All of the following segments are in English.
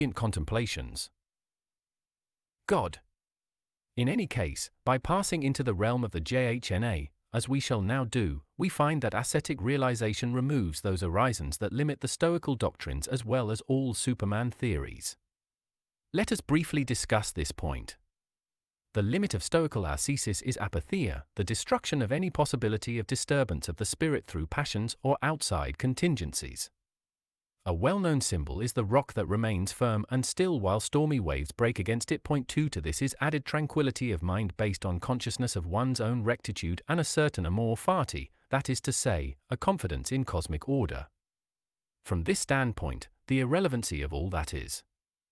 contemplations. God. In any case, by passing into the realm of the Jhna, as we shall now do, we find that ascetic realization removes those horizons that limit the Stoical doctrines as well as all Superman theories. Let us briefly discuss this point. The limit of Stoical ascesis is apatheia, the destruction of any possibility of disturbance of the spirit through passions or outside contingencies. A well-known symbol is the rock that remains firm and still while stormy waves break against it. Point 2 to this is added tranquility of mind based on consciousness of one's own rectitude and a certain amor fati, that is to say, a confidence in cosmic order. From this standpoint, the irrelevancy of all that is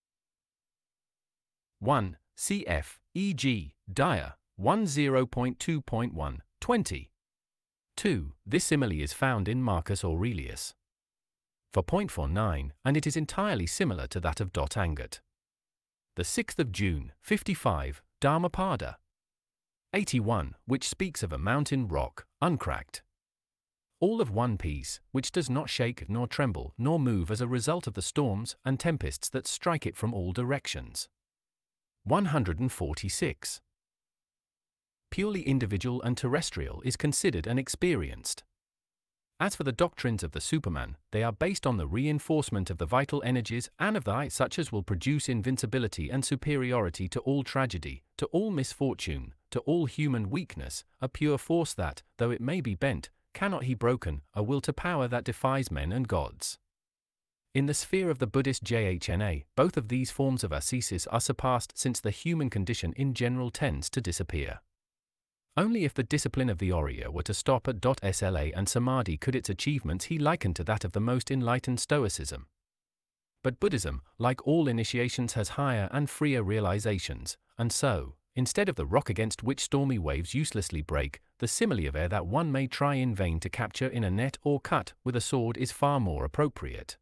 1. Cf. e.g. Dyer 10.2.1, 20. 2. This simile is found in Marcus Aurelius. For point 49, and it is entirely similar to that of Angat. The 6th of June, 55, Dhammapada 81, which speaks of a mountain rock, uncracked. All of one piece, which does not shake nor tremble nor move as a result of the storms and tempests that strike it from all directions. 146. Purely individual and terrestrial is considered and experienced. As for the doctrines of the Superman, they are based on the reinforcement of the vital energies and of the I such as will produce invincibility and superiority to all tragedy, to all misfortune, to all human weakness, a pure force that, though it may be bent, cannot be broken, a will to power that defies men and gods. In the sphere of the Buddhist Jhna, both of these forms of ascesis are surpassed since the human condition in general tends to disappear. Only if the discipline of the Oriya were to stop at Sla and Samadhi could its achievements be likened to that of the most enlightened Stoicism. But Buddhism, like all initiations, has higher and freer realizations, and so, instead of the rock against which stormy waves uselessly break, the simile of air that one may try in vain to capture in a net or cut with a sword is far more appropriate.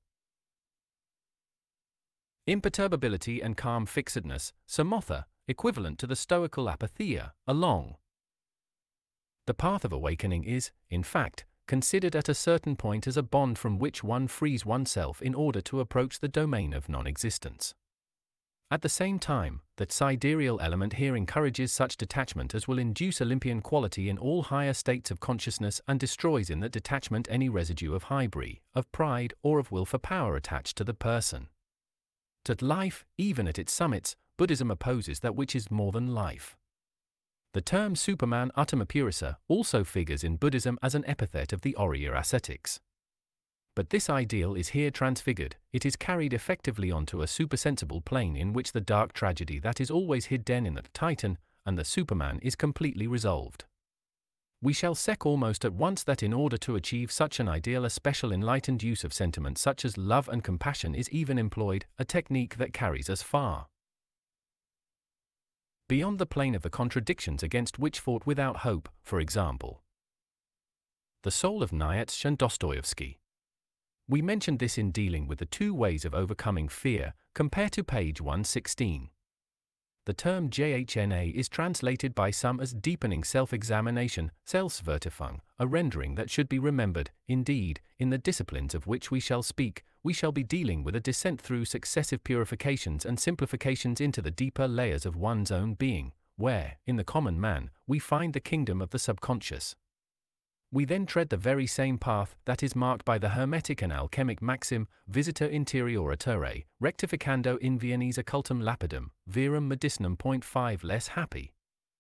Imperturbability and calm fixedness, samatha, equivalent to the Stoical apatheia, along. The path of awakening is, in fact, considered at a certain point as a bond from which one frees oneself in order to approach the domain of non-existence. At the same time, the sidereal element here encourages such detachment as will induce Olympian quality in all higher states of consciousness and destroys in that detachment any residue of hybris, of pride, or of will for power attached to the person. To life, even at its summits, Buddhism opposes that which is more than life. The term Superman Uttamapurisa also figures in Buddhism as an epithet of the Oriya ascetics. But this ideal is here transfigured, it is carried effectively onto a supersensible plane in which the dark tragedy that is always hidden in the Titan and the Superman is completely resolved. We shall say almost at once that in order to achieve such an ideal a special enlightened use of sentiments such as love and compassion is even employed, a technique that carries us far beyond the plane of the contradictions against which fought without hope, for example. The soul of Nietzsche and Dostoevsky. We mentioned this in dealing with the two ways of overcoming fear, compare to page 116. The term Jhna is translated by some as deepening self-examination, Selbstvertiefung, a rendering that should be remembered. Indeed, in the disciplines of which we shall speak, we shall be dealing with a descent through successive purifications and simplifications into the deeper layers of one's own being, where, in the common man, we find the kingdom of the subconscious. We then tread the very same path that is marked by the Hermetic and alchemic maxim, Visitor interiora terrae, rectificando in Viennese occultum lapidum, verum medicinum. 5 Less happy.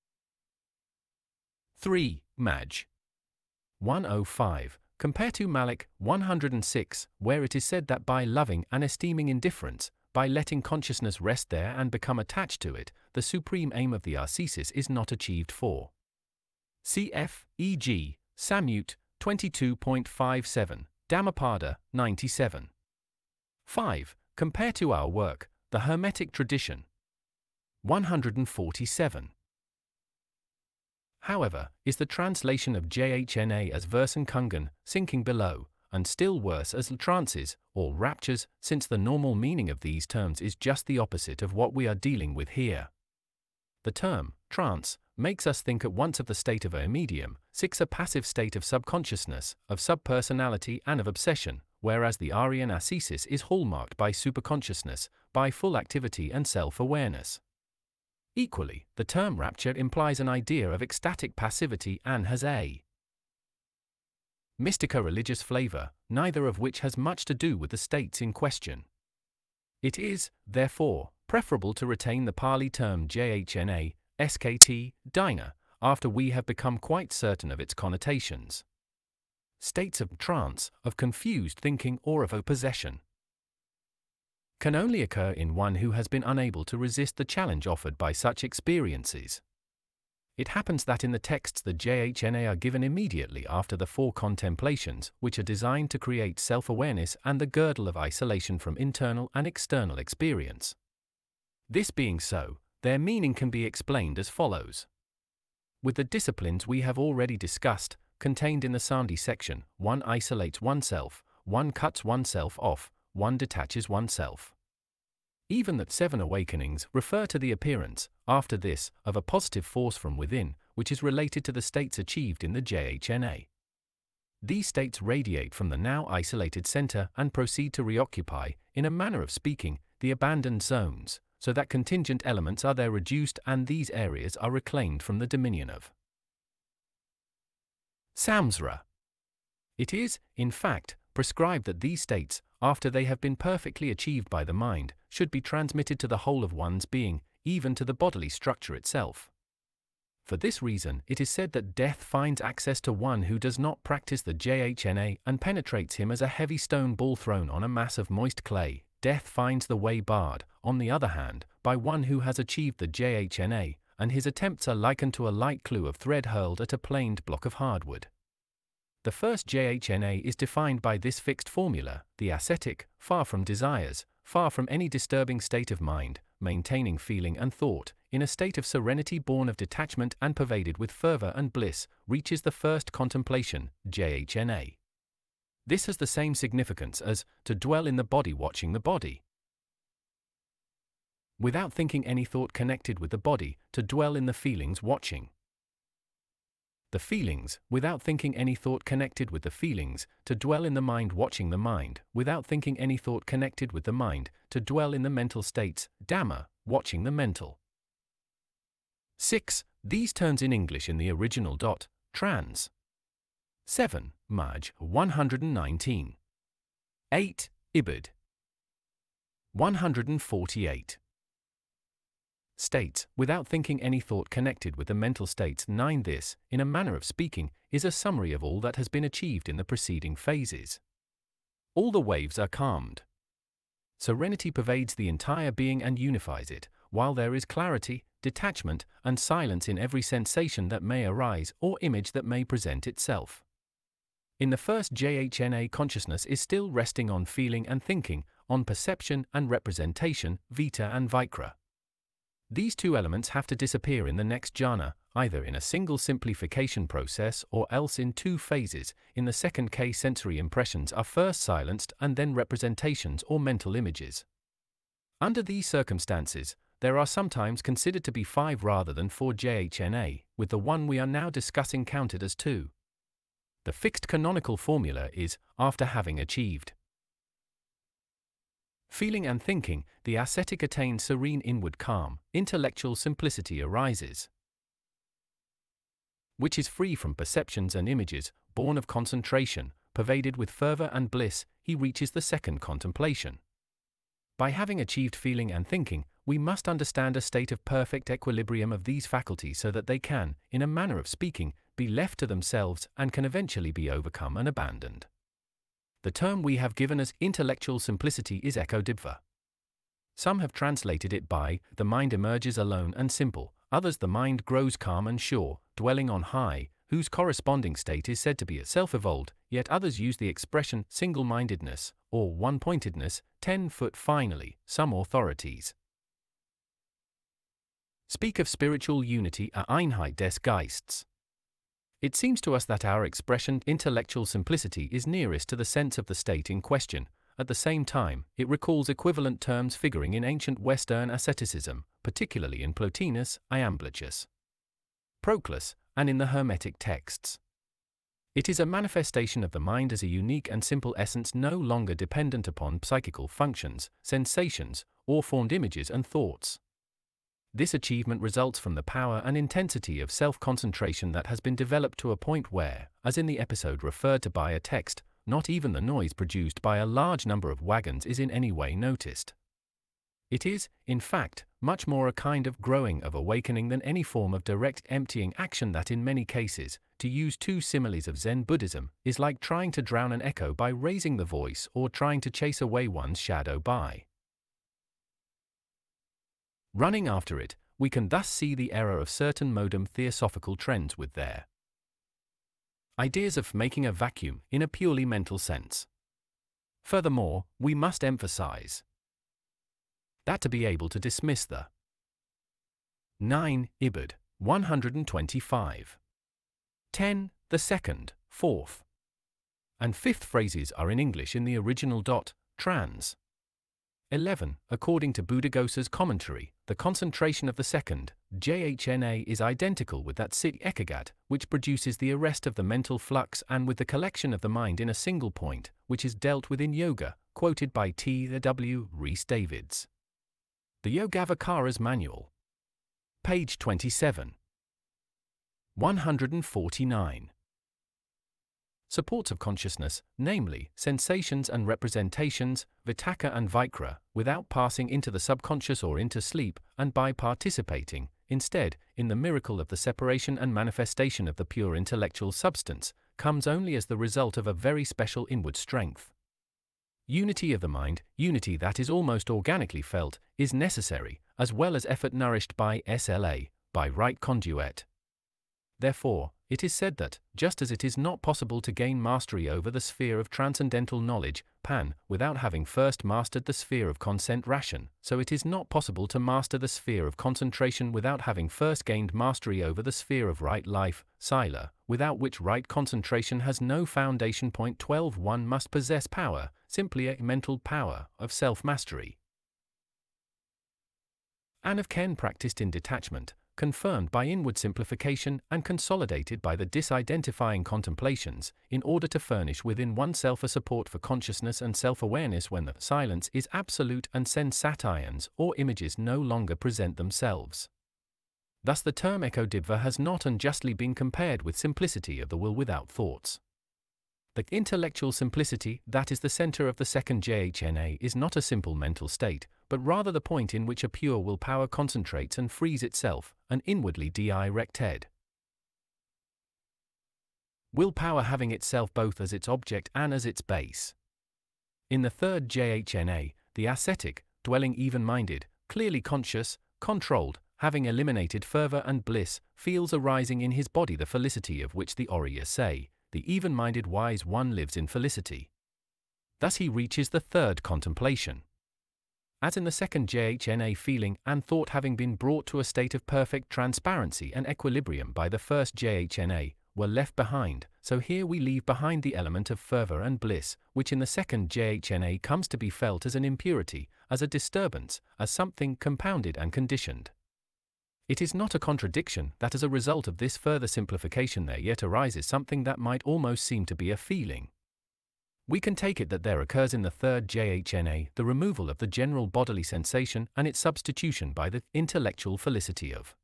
3. Maj. 105. Compare to Malik 106, where it is said that by loving and esteeming indifference, by letting consciousness rest there and become attached to it, the supreme aim of the ascesis is not achieved for. Cf. e.g. Samyutta 22.57, Dhammapada 97. 5. Compare to our work, The Hermetic Tradition 147. However, is the translation of Jhna as Versenkungen, sinking below, and still worse as trances, or raptures, since the normal meaning of these terms is just the opposite of what we are dealing with here. The term, trance, makes us think at once of the state of a medium, 6 a passive state of subconsciousness, of subpersonality and of obsession, whereas the Aryan ascesis is hallmarked by superconsciousness, by full activity and self-awareness. Equally, the term rapture implies an idea of ecstatic passivity and has a mystico-religious flavor, neither of which has much to do with the states in question. It is, therefore, preferable to retain the Pali term jhna, skt, dhyana, after we have become quite certain of its connotations. States of trance, of confused thinking or of possession can only occur in one who has been unable to resist the challenge offered by such experiences. It happens that in the texts the jhna are given immediately after the four contemplations, which are designed to create self-awareness and the girdle of isolation from internal and external experience. This being so, their meaning can be explained as follows. With the disciplines we have already discussed, contained in the Sandhi section, one isolates oneself, one cuts oneself off, one detaches oneself. Even that 7 awakenings refer to the appearance, after this, of a positive force from within, which is related to the states achieved in the jhna. These states radiate from the now isolated center and proceed to reoccupy, in a manner of speaking, the abandoned zones, so that contingent elements are there reduced and these areas are reclaimed from the dominion of samsara. It is, in fact, prescribed that these states, after they have been perfectly achieved by the mind, should be transmitted to the whole of one's being, even to the bodily structure itself. For this reason, it is said that death finds access to one who does not practice the jhna and penetrates him as a heavy stone ball thrown on a mass of moist clay. Death finds the way barred, on the other hand, by one who has achieved the jhna, and his attempts are likened to a light clue of thread hurled at a planed block of hardwood. The first jhna is defined by this fixed formula: the ascetic, far from desires, far from any disturbing state of mind, maintaining feeling and thought, in a state of serenity born of detachment and pervaded with fervor and bliss, reaches the first contemplation, jhna. This has the same significance as to dwell in the body watching the body. Without thinking any thought connected with the body, to dwell in the feelings watching the feelings, without thinking any thought connected with the feelings, to dwell in the mind watching the mind, without thinking any thought connected with the mind, to dwell in the mental states, Dhamma, watching the mental. 6. These turns in English in the original. Trans. 7. Maj. 119. 8. Ibid. 148. States, without thinking any thought connected with the mental states. 9. This, in a manner of speaking, is a summary of all that has been achieved in the preceding phases. All the waves are calmed. Serenity pervades the entire being and unifies it, while there is clarity, detachment, and silence in every sensation that may arise or image that may present itself. In the first jhna, consciousness is still resting on feeling and thinking, on perception and representation, vita and vikra. These two elements have to disappear in the next jhana, either in a single simplification process or else in 2 phases. In the second case, sensory impressions are first silenced and then representations or mental images. Under these circumstances, there are sometimes considered to be 5 rather than 4 jhna, with the one we are now discussing counted as 2. The fixed canonical formula is, after having achieved feeling and thinking, the ascetic attains serene inward calm, intellectual simplicity arises, which is free from perceptions and images, born of concentration, pervaded with fervor and bliss. He reaches the second contemplation. By having achieved feeling and thinking, we must understand a state of perfect equilibrium of these faculties so that they can, in a manner of speaking, be left to themselves and can eventually be overcome and abandoned. The term we have given as intellectual simplicity is ekodibbva. Some have translated it by, the mind emerges alone and simple, others the mind grows calm and sure, dwelling on high, whose corresponding state is said to be a self-evolved, yet others use the expression single-mindedness, or one-pointedness, 10-foot. Finally, some authorities speak of spiritual unity, a Einheit des Geistes. It seems to us that our expression intellectual simplicity is nearest to the sense of the state in question. At the same time, it recalls equivalent terms figuring in ancient Western asceticism, particularly in Plotinus, Iamblichus, Proclus, and in the Hermetic texts. It is a manifestation of the mind as a unique and simple essence no longer dependent upon psychical functions, sensations, or formed images and thoughts. This achievement results from the power and intensity of self-concentration that has been developed to a point where, as in the episode referred to by a text, not even the noise produced by a large number of wagons is in any way noticed. It is, in fact, much more a kind of growing of awakening than any form of direct emptying action that in many cases, to use two similes of Zen Buddhism, is like trying to drown an echo by raising the voice or trying to chase away one's shadow by running after it. We can thus see the error of certain modern theosophical trends with their ideas of making a vacuum in a purely mental sense. Furthermore, we must emphasize that to be able to dismiss the 9. Ibid. 125. 10. The second, fourth, and fifth phrases are in English in the original. Trans. 11. According to Buddhaghosa's commentary, the concentration of the second, jhna, is identical with that sit ekagat, which produces the arrest of the mental flux, and with the collection of the mind in a single point, which is dealt with in yoga, quoted by T.W. Rhys Davids. The Yogavakara's Manual. Page 27. 149. Supports of consciousness, namely, sensations and representations, Vitakka and Vikra, without passing into the subconscious or into sleep, and by participating, instead, in the miracle of the separation and manifestation of the pure intellectual substance, comes only as the result of a very special inward strength. Unity of the mind, unity that is almost organically felt, is necessary, as well as effort nourished by SLA, by right conduit. Therefore, it is said that, just as it is not possible to gain mastery over the sphere of transcendental knowledge, Pan, without having first mastered the sphere of consent ration, so it is not possible to master the sphere of concentration without having first gained mastery over the sphere of right life, Sila, without which right concentration has no foundation. 12. One must possess power, simply a mental power, of self-mastery. And of Ken practiced in detachment, confirmed by inward simplification and consolidated by the disidentifying contemplations, in order to furnish within oneself a support for consciousness and self-awareness when the silence is absolute and sensations or images no longer present themselves. Thus the term Ekodibva has not unjustly been compared with simplicity of the will without thoughts. The intellectual simplicity that is the center of the second jhna is not a simple mental state, but rather the point in which a pure willpower concentrates and frees itself, and inwardly directed. Willpower having itself both as its object and as its base. In the third jhna, the ascetic, dwelling even-minded, clearly conscious, controlled, having eliminated fervor and bliss, feels arising in his body the felicity of which the Oriya say, the even-minded wise one lives in felicity. Thus he reaches the third contemplation. As in the second jhna, feeling and thought having been brought to a state of perfect transparency and equilibrium by the first jhna, were left behind, so here we leave behind the element of fervor and bliss, which in the second jhna comes to be felt as an impurity, as a disturbance, as something compounded and conditioned. It is not a contradiction that as a result of this further simplification there yet arises something that might almost seem to be a feeling. We can take it that there occurs in the third jhna the removal of the general bodily sensation and its substitution by the intellectual felicity of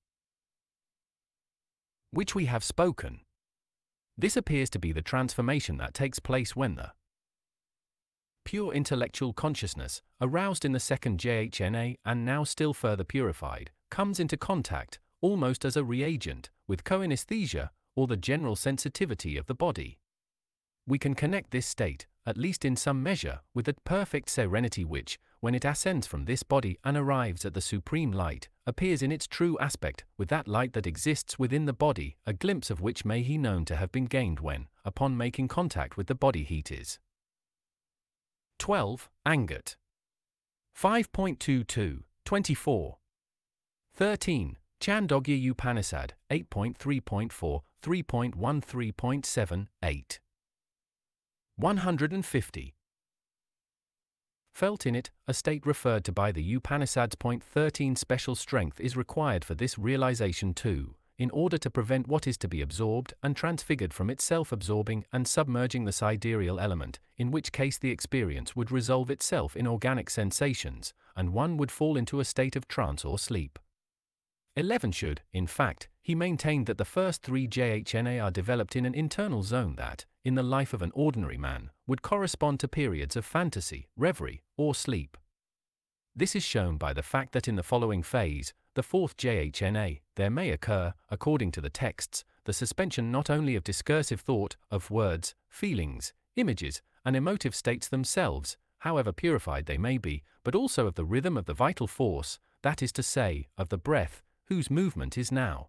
which we have spoken. This appears to be the transformation that takes place when the pure intellectual consciousness, aroused in the second jhna and now still further purified, comes into contact, almost as a reagent, with coanesthesia, or the general sensitivity of the body. We can connect this state, at least in some measure, with that perfect serenity which, when it ascends from this body and arrives at the supreme light, appears in its true aspect, with that light that exists within the body, a glimpse of which may be known to have been gained when, upon making contact with the body heat is. 12. Angat. 5.22, 24. 13. Chandogya Upanishad, 8.3.4, 3.13.7, 8. 150. Felt in it, a state referred to by the Upanishads. 13. Special strength is required for this realization too. in order to prevent what is to be absorbed and transfigured from itself absorbing and submerging the sidereal element, in which case the experience would resolve itself in organic sensations, and one would fall into a state of trance or sleep. 11 should, in fact, he maintained that the first three jhna are developed in an internal zone that, in the life of an ordinary man, would correspond to periods of fantasy, reverie, or sleep. This is shown by the fact that in the following phase, the fourth jhna, there may occur, according to the texts, the suspension not only of discursive thought, of words, feelings, images, and emotive states themselves, however purified they may be, but also of the rhythm of the vital force, that is to say, of the breath, whose movement is now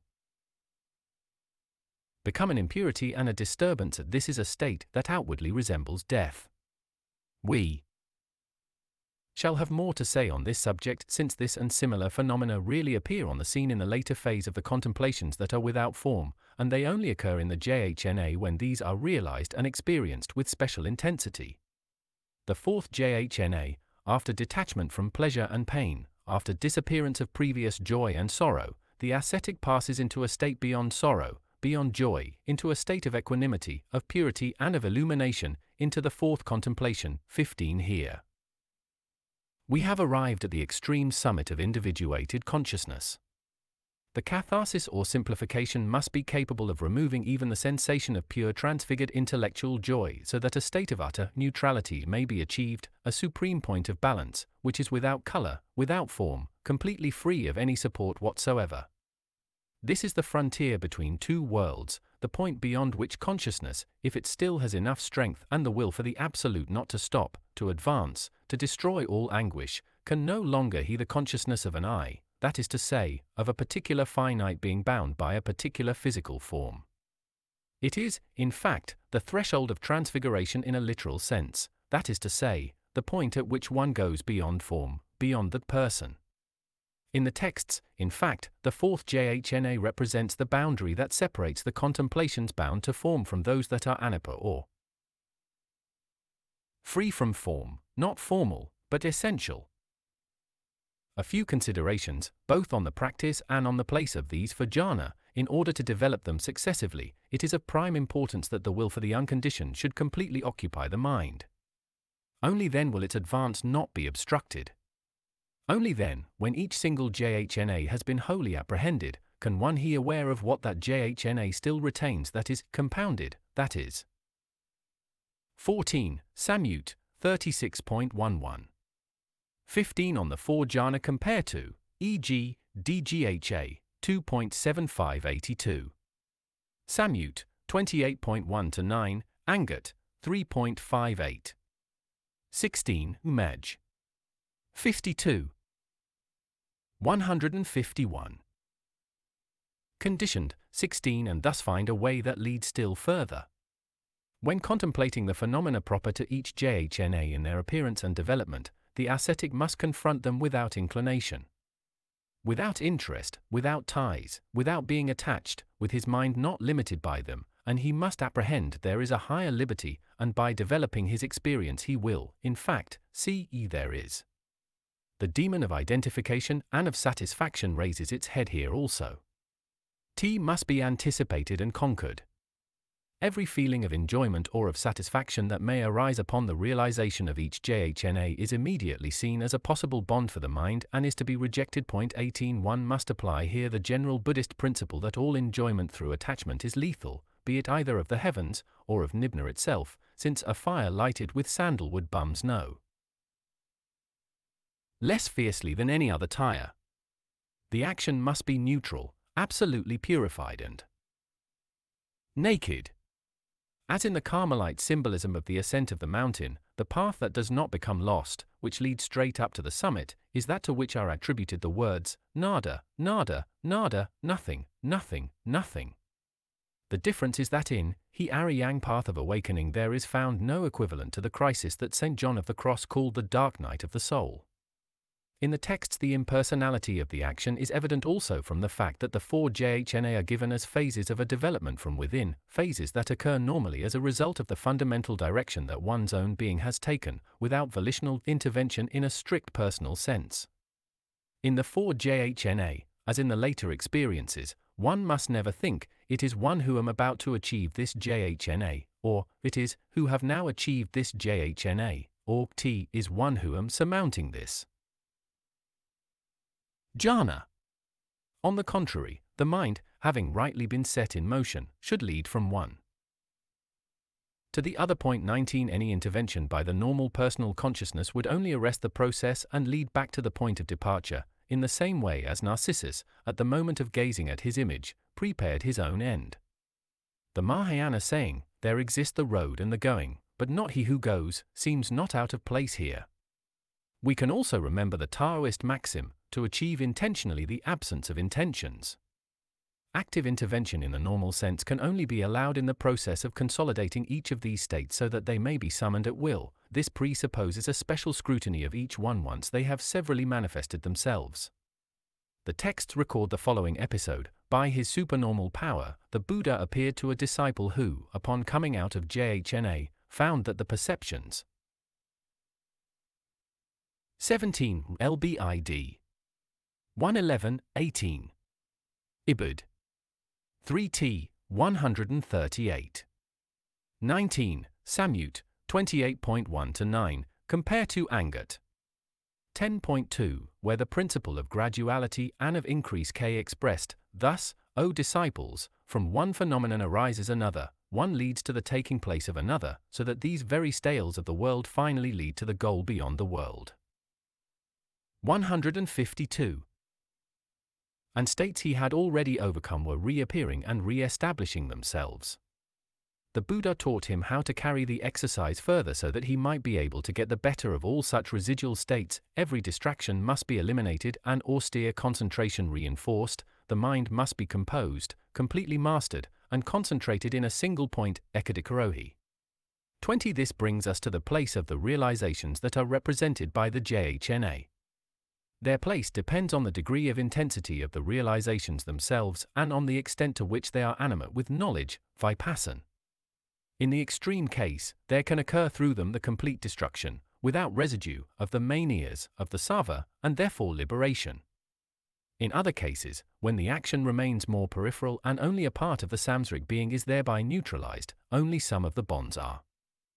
become an impurity and a disturbance. This is a state that outwardly resembles death. We shall have more to say on this subject, since this and similar phenomena really appear on the scene in the later phase of the contemplations that are without form, and they only occur in the jhna when these are realized and experienced with special intensity. The fourth jhna, after detachment from pleasure and pain, after disappearance of previous joy and sorrow, the ascetic passes into a state beyond sorrow, beyond joy, into a state of equanimity, of purity and of illumination, into the fourth contemplation, 15 here. We have arrived at the extreme summit of individuated consciousness. The catharsis or simplification must be capable of removing even the sensation of pure transfigured intellectual joy, so that a state of utter neutrality may be achieved, a supreme point of balance, which is without color, without form, completely free of any support whatsoever. This is the frontier between two worlds, the point beyond which consciousness, if it still has enough strength and the will for the absolute not to stop, to advance, to destroy all anguish, can no longer heed the consciousness of an I, that is to say, of a particular finite being bound by a particular physical form. It is, in fact, the threshold of transfiguration in a literal sense, that is to say, the point at which one goes beyond form, beyond that person. In the texts, in fact, the fourth jhna represents the boundary that separates the contemplations bound to form from those that are anipa or free from form, not formal, but essential. A few considerations, both on the practice and on the place of these for jhana. In order to develop them successively, it is of prime importance that the will for the unconditioned should completely occupy the mind. Only then will its advance not be obstructed. Only then, when each single jhna has been wholly apprehended, can one be aware of what that jhna still retains, that is, compounded, that is. 14. Samyut, 36.11. 15 on the 4 jhana compare to, e.g., DGHA, 2.7582. Samyut, 28.1-9, Angat, 3.58. 16, Umaj. 52. 151. Conditioned, 16, and thus find a way that leads still further. When contemplating the phenomena proper to each jhna in their appearance and development, the ascetic must confront them without inclination, without interest, without ties, without being attached, with his mind not limited by them, and he must apprehend there is a higher liberty, and by developing his experience he will, in fact, see there is. The demon of identification and of satisfaction raises its head here also. T must be anticipated and conquered. Every feeling of enjoyment or of satisfaction that may arise upon the realization of each jhna is immediately seen as a possible bond for the mind and is to be rejected. 18. One must apply here the general Buddhist principle that all enjoyment through attachment is lethal, be it either of the heavens or of Nibbana itself, since a fire lighted with sandalwood burns no less fiercely than any other tire. The action must be neutral, absolutely purified and naked. As in the Carmelite symbolism of the ascent of the mountain, the path that does not become lost, which leads straight up to the summit, is that to which are attributed the words, nada, nada, nada, nothing, nothing, nothing. The difference is that in the Yang path of awakening there is found no equivalent to the crisis that St. John of the Cross called the dark night of the soul. In the texts the impersonality of the action is evident also from the fact that the 4 jhna are given as phases of a development from within, phases that occur normally as a result of the fundamental direction that one's own being has taken, without volitional intervention in a strict personal sense. In the 4 jhna, as in the later experiences, one must never think, it is one who am about to achieve this jhna, or, it is, who have now achieved this jhna, or, t is one who am surmounting this jhana. On the contrary, the mind, having rightly been set in motion, should lead from one to the other. 19 Any intervention by the normal personal consciousness would only arrest the process and lead back to the point of departure, in the same way as Narcissus, at the moment of gazing at his image, prepared his own end. The Mahayana saying, "There exists the road and the going, but not he who goes," seems not out of place here. We can also remember the Taoist maxim, to achieve intentionally the absence of intentions. Active intervention in the normal sense can only be allowed in the process of consolidating each of these states so that they may be summoned at will. This presupposes a special scrutiny of each one once they have severally manifested themselves. The texts record the following episode. By his supernormal power, the Buddha appeared to a disciple who, upon coming out of jhna, found that the perceptions 17 Lbid 111:18 Ibid 3t 138 19 Samyut 28.1-9 compare to Angat 10.2, where the principle of graduality and of increase k expressed. Thus, O disciples, from one phenomenon arises another, one leads to the taking place of another, so that these very stales of the world finally lead to the goal beyond the world. 152. And states he had already overcome were reappearing and re-establishing themselves. The Buddha taught him how to carry the exercise further so that he might be able to get the better of all such residual states. Every distraction must be eliminated and austere concentration reinforced. The mind must be composed, completely mastered, and concentrated in a single point, ekadikarohi. 20. This brings us to the place of the realizations that are represented by the jhna. Their place depends on the degree of intensity of the realizations themselves and on the extent to which they are animate with knowledge, vipassana. In the extreme case, there can occur through them the complete destruction, without residue, of the manias of the sattva, and therefore liberation. In other cases, when the action remains more peripheral and only a part of the samsaric being is thereby neutralized, only some of the bonds are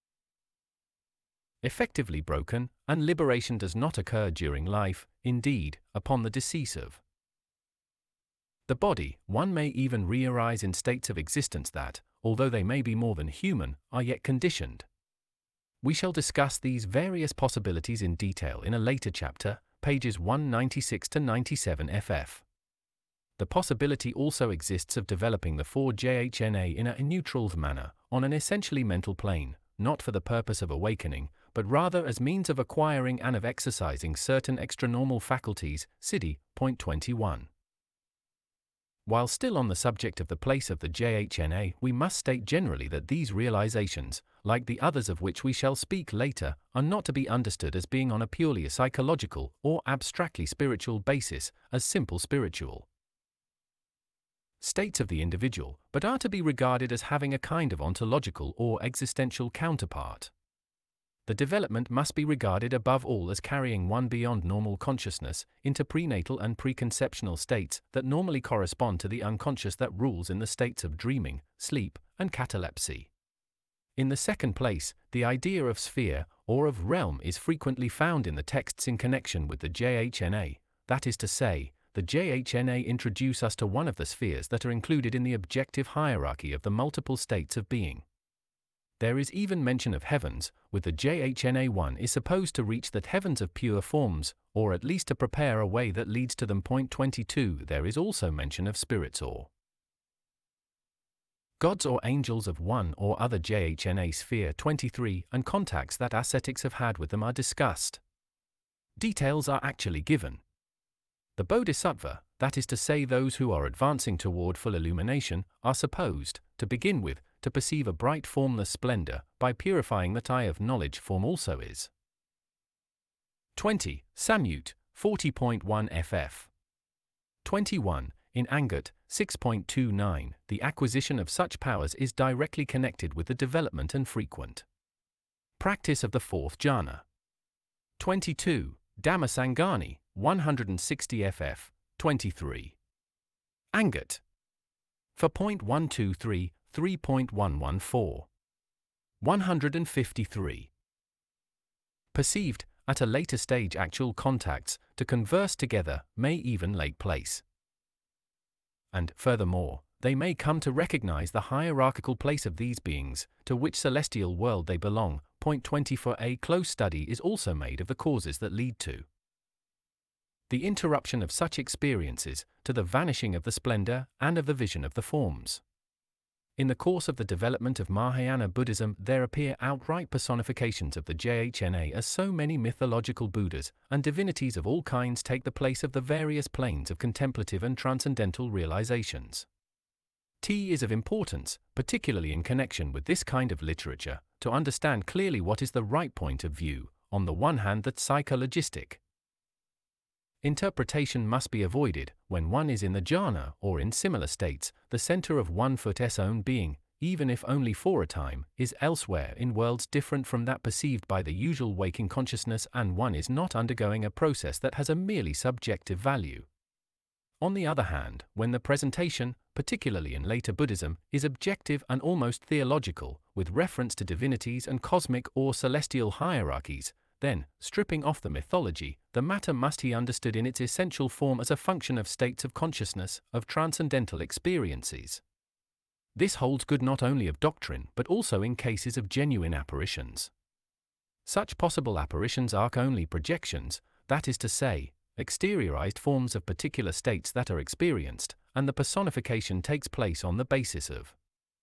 effectively broken, and liberation does not occur during life, indeed, upon the decease of the body. One may even re-arise in states of existence that, although they may be more than human, are yet conditioned. We shall discuss these various possibilities in detail in a later chapter, pages 196-97 ff. The possibility also exists of developing the 4 jhna in a neutral manner, on an essentially mental plane, not for the purpose of awakening, but rather as means of acquiring and of exercising certain extranormal faculties. Siddhi, point 21. While still on the subject of the place of the jhna, we must state generally that these realizations, like the others of which we shall speak later, are not to be understood as being on a purely psychological or abstractly spiritual basis, as simple spiritual states of the individual, but are to be regarded as having a kind of ontological or existential counterpart. The development must be regarded above all as carrying one beyond normal consciousness, into prenatal and preconceptional states that normally correspond to the unconscious that rules in the states of dreaming, sleep, and catalepsy. In the second place, the idea of sphere, or of realm, is frequently found in the texts in connection with the jhna, that is to say, the jhna introduce us to one of the spheres that are included in the objective hierarchy of the multiple states of being. There is even mention of heavens, with the jhna one is supposed to reach the heavens of pure forms, or at least to prepare a way that leads to them. Point 22. There is also mention of spirits or gods or angels of one or other jhna sphere. 23. And contacts that ascetics have had with them are discussed. Details are actually given. The bodhisattva, that is to say those who are advancing toward full illumination, are supposed, to begin with, to perceive a bright formless splendor, by purifying that eye of knowledge. Form also is 20. Samyut, 40.1 ff. 21. In Angat, 6.29, the acquisition of such powers is directly connected with the development and frequent practice of the fourth jhana. 22. Dhammasangani, 160 ff. 23. Angat For point 123, 3.114. 153. Perceived, at a later stage actual contacts, to converse together, may even take place. And, furthermore, they may come to recognize the hierarchical place of these beings, to which celestial world they belong. Point 24. A close study is also made of the causes that lead to the interruption of such experiences, to the vanishing of the splendor and of the vision of the forms. In the course of the development of Mahayana Buddhism, there appear outright personifications of the Jhna as so many mythological Buddhas and divinities of all kinds take the place of the various planes of contemplative and transcendental realizations. It is of importance, particularly in connection with this kind of literature, to understand clearly what is the right point of view, on the one hand that psychologistic interpretation must be avoided when one is in the jhana or in similar states, the center of one's own being, even if only for a time, is elsewhere in worlds different from that perceived by the usual waking consciousness and one is not undergoing a process that has a merely subjective value. On the other hand, when the presentation, particularly in later Buddhism, is objective and almost theological, with reference to divinities and cosmic or celestial hierarchies, then, stripping off the mythology, the matter must be understood in its essential form as a function of states of consciousness, of transcendental experiences. This holds good not only of doctrine but also in cases of genuine apparitions. Such possible apparitions are only projections, that is to say, exteriorized forms of particular states that are experienced, and the personification takes place on the basis of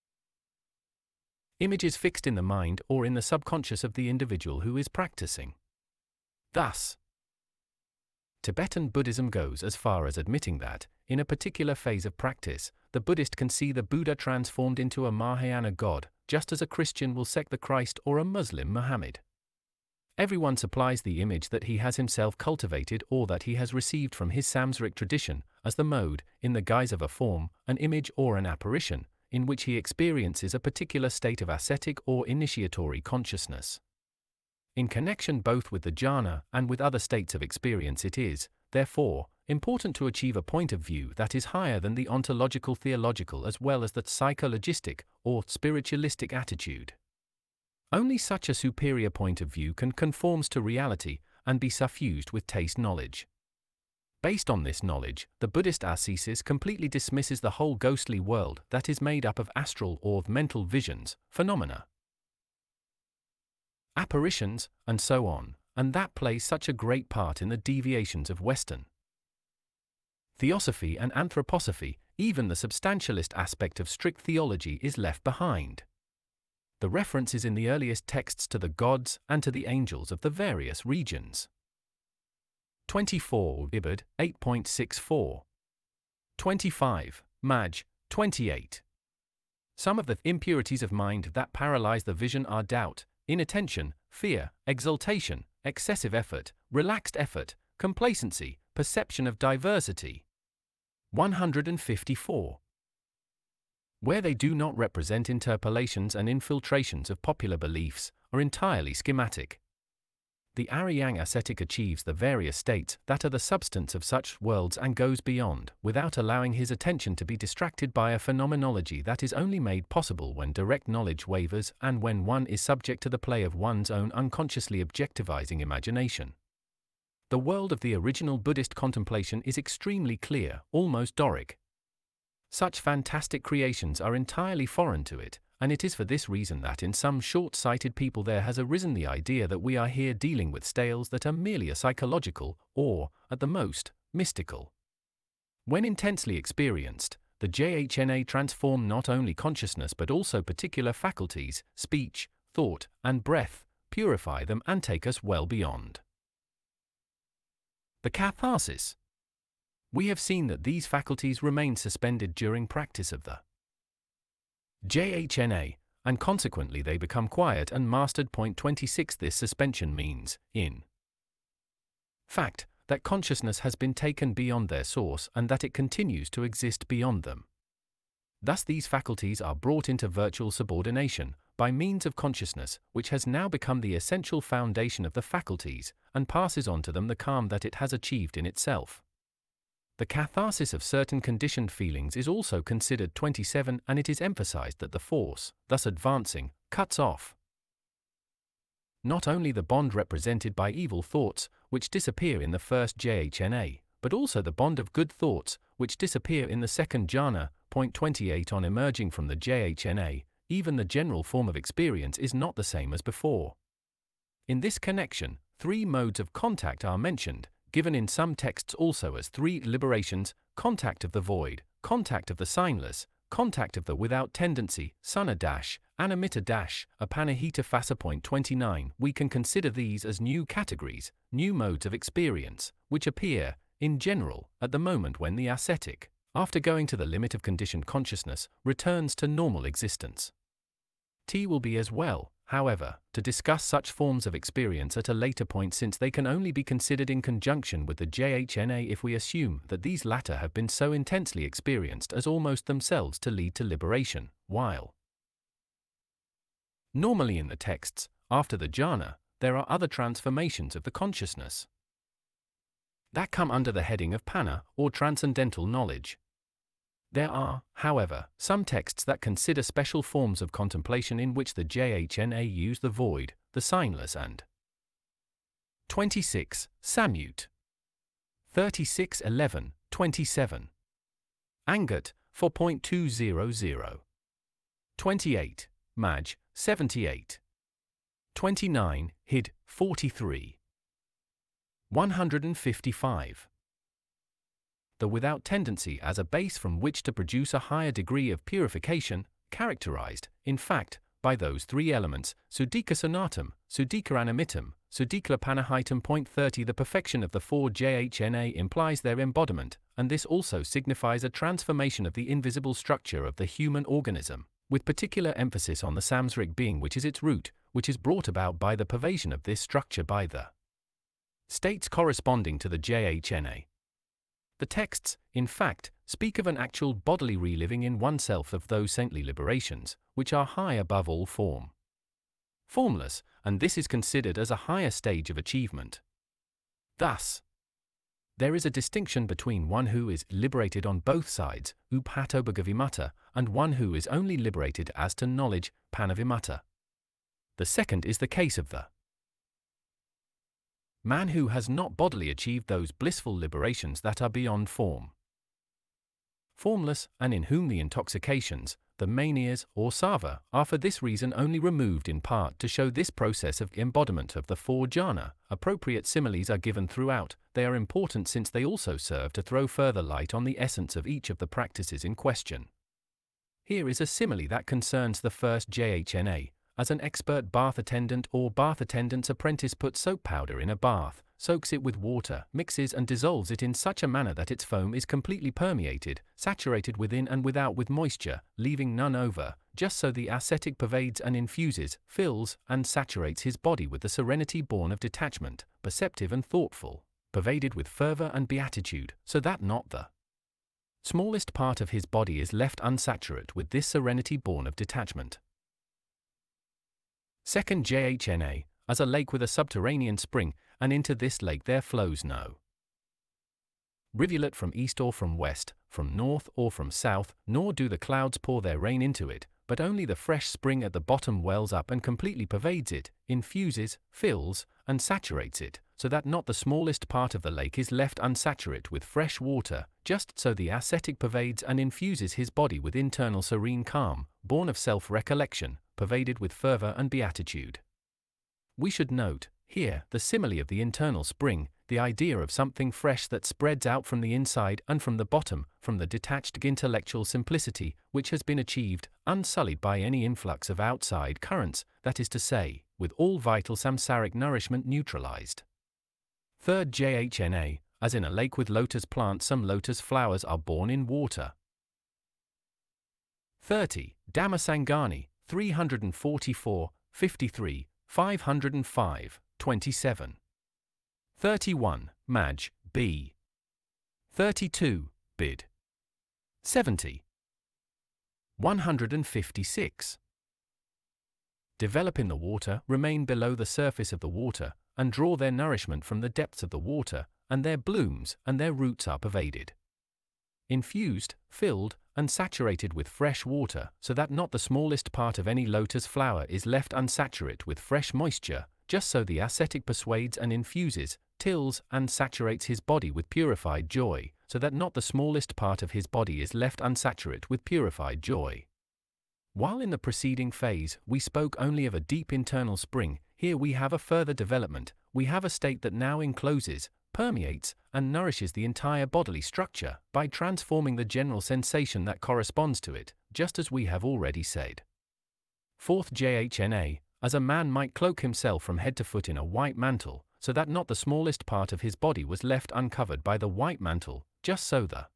images fixed in the mind or in the subconscious of the individual who is practicing. Thus, Tibetan Buddhism goes as far as admitting that, in a particular phase of practice, the Buddhist can see the Buddha transformed into a Mahayana god, just as a Christian will see the Christ or a Muslim Muhammad. Everyone supplies the image that he has himself cultivated or that he has received from his Samsaric tradition, as the mode, in the guise of a form, an image or an apparition, in which he experiences a particular state of ascetic or initiatory consciousness. In connection both with the jhana and with other states of experience it is, therefore, important to achieve a point of view that is higher than the ontological theological as well as the psychologistic or spiritualistic attitude. Only such a superior point of view can conform to reality and be suffused with taste knowledge. Based on this knowledge, the Buddhist ascesis completely dismisses the whole ghostly world that is made up of astral or mental visions, phenomena, apparitions, and so on, and that plays such a great part in the deviations of Western theosophy and anthroposophy. Even the substantialist aspect of strict theology is left behind. The reference is in the earliest texts to the gods and to the angels of the various regions. 24. Ibid. 8.64. 25. Maj. 28. Some of the impurities of mind that paralyze the vision are doubt, inattention, fear, exultation, excessive effort, relaxed effort, complacency, perception of diversity. 154. Where they do not represent interpolations and infiltrations of popular beliefs, are entirely schematic. The Aryang ascetic achieves the various states that are the substance of such worlds and goes beyond, without allowing his attention to be distracted by a phenomenology that is only made possible when direct knowledge wavers and when one is subject to the play of one's own unconsciously objectivizing imagination. The world of the original Buddhist contemplation is extremely clear, almost Doric. Such fantastic creations are entirely foreign to it, and it is for this reason that in some short-sighted people there has arisen the idea that we are here dealing with tales that are merely a psychological, or, at the most, mystical. When intensely experienced, the Jhna transform not only consciousness but also particular faculties, speech, thought, and breath, purify them and take us well beyond the catharsis. We have seen that these faculties remain suspended during practice of the Jhna, and consequently they become quiet and mastered. 26. This suspension means, in fact, that consciousness has been taken beyond their source and that it continues to exist beyond them. Thus these faculties are brought into virtual subordination, by means of consciousness, which has now become the essential foundation of the faculties, and passes on to them the calm that it has achieved in itself. The catharsis of certain conditioned feelings is also considered 27, and it is emphasized that the force, thus advancing, cuts off not only the bond represented by evil thoughts, which disappear in the first jhana, but also the bond of good thoughts, which disappear in the second jhana. Point 28. On emerging from the jhana, even the general form of experience is not the same as before. In this connection, 3 modes of contact are mentioned, given in some texts also as 3 liberations: contact of the void, contact of the signless, contact of the without tendency, suna dash, animitta dash, apanahita phassa. Point 29. We can consider these as new categories, new modes of experience, which appear, in general, at the moment when the ascetic, after going to the limit of conditioned consciousness, returns to normal existence. T will be as well, however, to discuss such forms of experience at a later point, since they can only be considered in conjunction with the jhana if we assume that these latter have been so intensely experienced as almost themselves to lead to liberation, while normally in the texts, after the jhana, there are other transformations of the consciousness that come under the heading of panna, or transcendental knowledge. There are, however, some texts that consider special forms of contemplation in which the jhana use the void, the signless and 26. Samyut 36:11, 27. Angat 4.200. 28. Maj 78. 29. Hid 43. 155. The without tendency as a base from which to produce a higher degree of purification, characterized, in fact, by those 3 elements: Sudhika sonatam, Sudhika animittam, Sudhika panahitam. Point 30. The perfection of the 4 jhana implies their embodiment, and this also signifies a transformation of the invisible structure of the human organism, with particular emphasis on the samsaric being which is its root, which is brought about by the pervasion of this structure by the states corresponding to the jhana. The texts, in fact, speak of an actual bodily reliving in oneself of those saintly liberations, which are high above all form. Formless, and this is considered as a higher stage of achievement. Thus, there is a distinction between one who is liberated on both sides, uphatobhagavimutta, and one who is only liberated as to knowledge, panavimutta. The second is the case of the man who has not bodily achieved those blissful liberations that are beyond form. Formless, and in whom the intoxications, the manias or sava, are for this reason only removed in part to show this process of embodiment of the 4 jhana. Appropriate similes are given throughout. They are important since they also serve to throw further light on the essence of each of the practices in question. Here is a simile that concerns the first jhana. As an expert bath attendant or bath attendant's apprentice puts soap powder in a bath, soaks it with water, mixes and dissolves it in such a manner that its foam is completely permeated, saturated within and without with moisture, leaving none over, just so the ascetic pervades and infuses, fills, and saturates his body with the serenity born of detachment, perceptive and thoughtful, pervaded with fervor and beatitude, so that not the smallest part of his body is left unsaturate with this serenity born of detachment. Second jhana, as a lake with a subterranean spring, and into this lake there flows no rivulet from east or from west, from north or from south, nor do the clouds pour their rain into it, but only the fresh spring at the bottom wells up and completely pervades it, infuses, fills, and saturates it, so that not the smallest part of the lake is left unsaturate with fresh water. Just so the ascetic pervades and infuses his body with internal serene calm, born of self-recollection, pervaded with fervor and beatitude. We should note, here, the simile of the internal spring, the idea of something fresh that spreads out from the inside and from the bottom, from the detached intellectual simplicity, which has been achieved, unsullied by any influx of outside currents, that is to say, with all vital samsaric nourishment neutralized. Third jhana, as in a lake with lotus plants, some lotus flowers are born in water. 30. Dhammasangani, 344, 53, 505, 27. 31. Maj. B. 32. Bid. 70. 156. Develop in the water, remain below the surface of the water, and draw their nourishment from the depths of the water, and their blooms and their roots are pervaded. infused, filled, and saturated with fresh water, so that not the smallest part of any lotus flower is left unsaturated with fresh moisture, just so the ascetic persuades and infuses, tills, and saturates his body with purified joy, so that not the smallest part of his body is left unsaturated with purified joy. While in the preceding phase we spoke only of a deep internal spring, here we have a further development. We have a state that now encloses, permeates, and nourishes the entire bodily structure by transforming the general sensation that corresponds to it, just as we have already said. Fourth Jhna, as a man might cloak himself from head to foot in a white mantle, so that not the smallest part of his body was left uncovered by the white mantle, just so the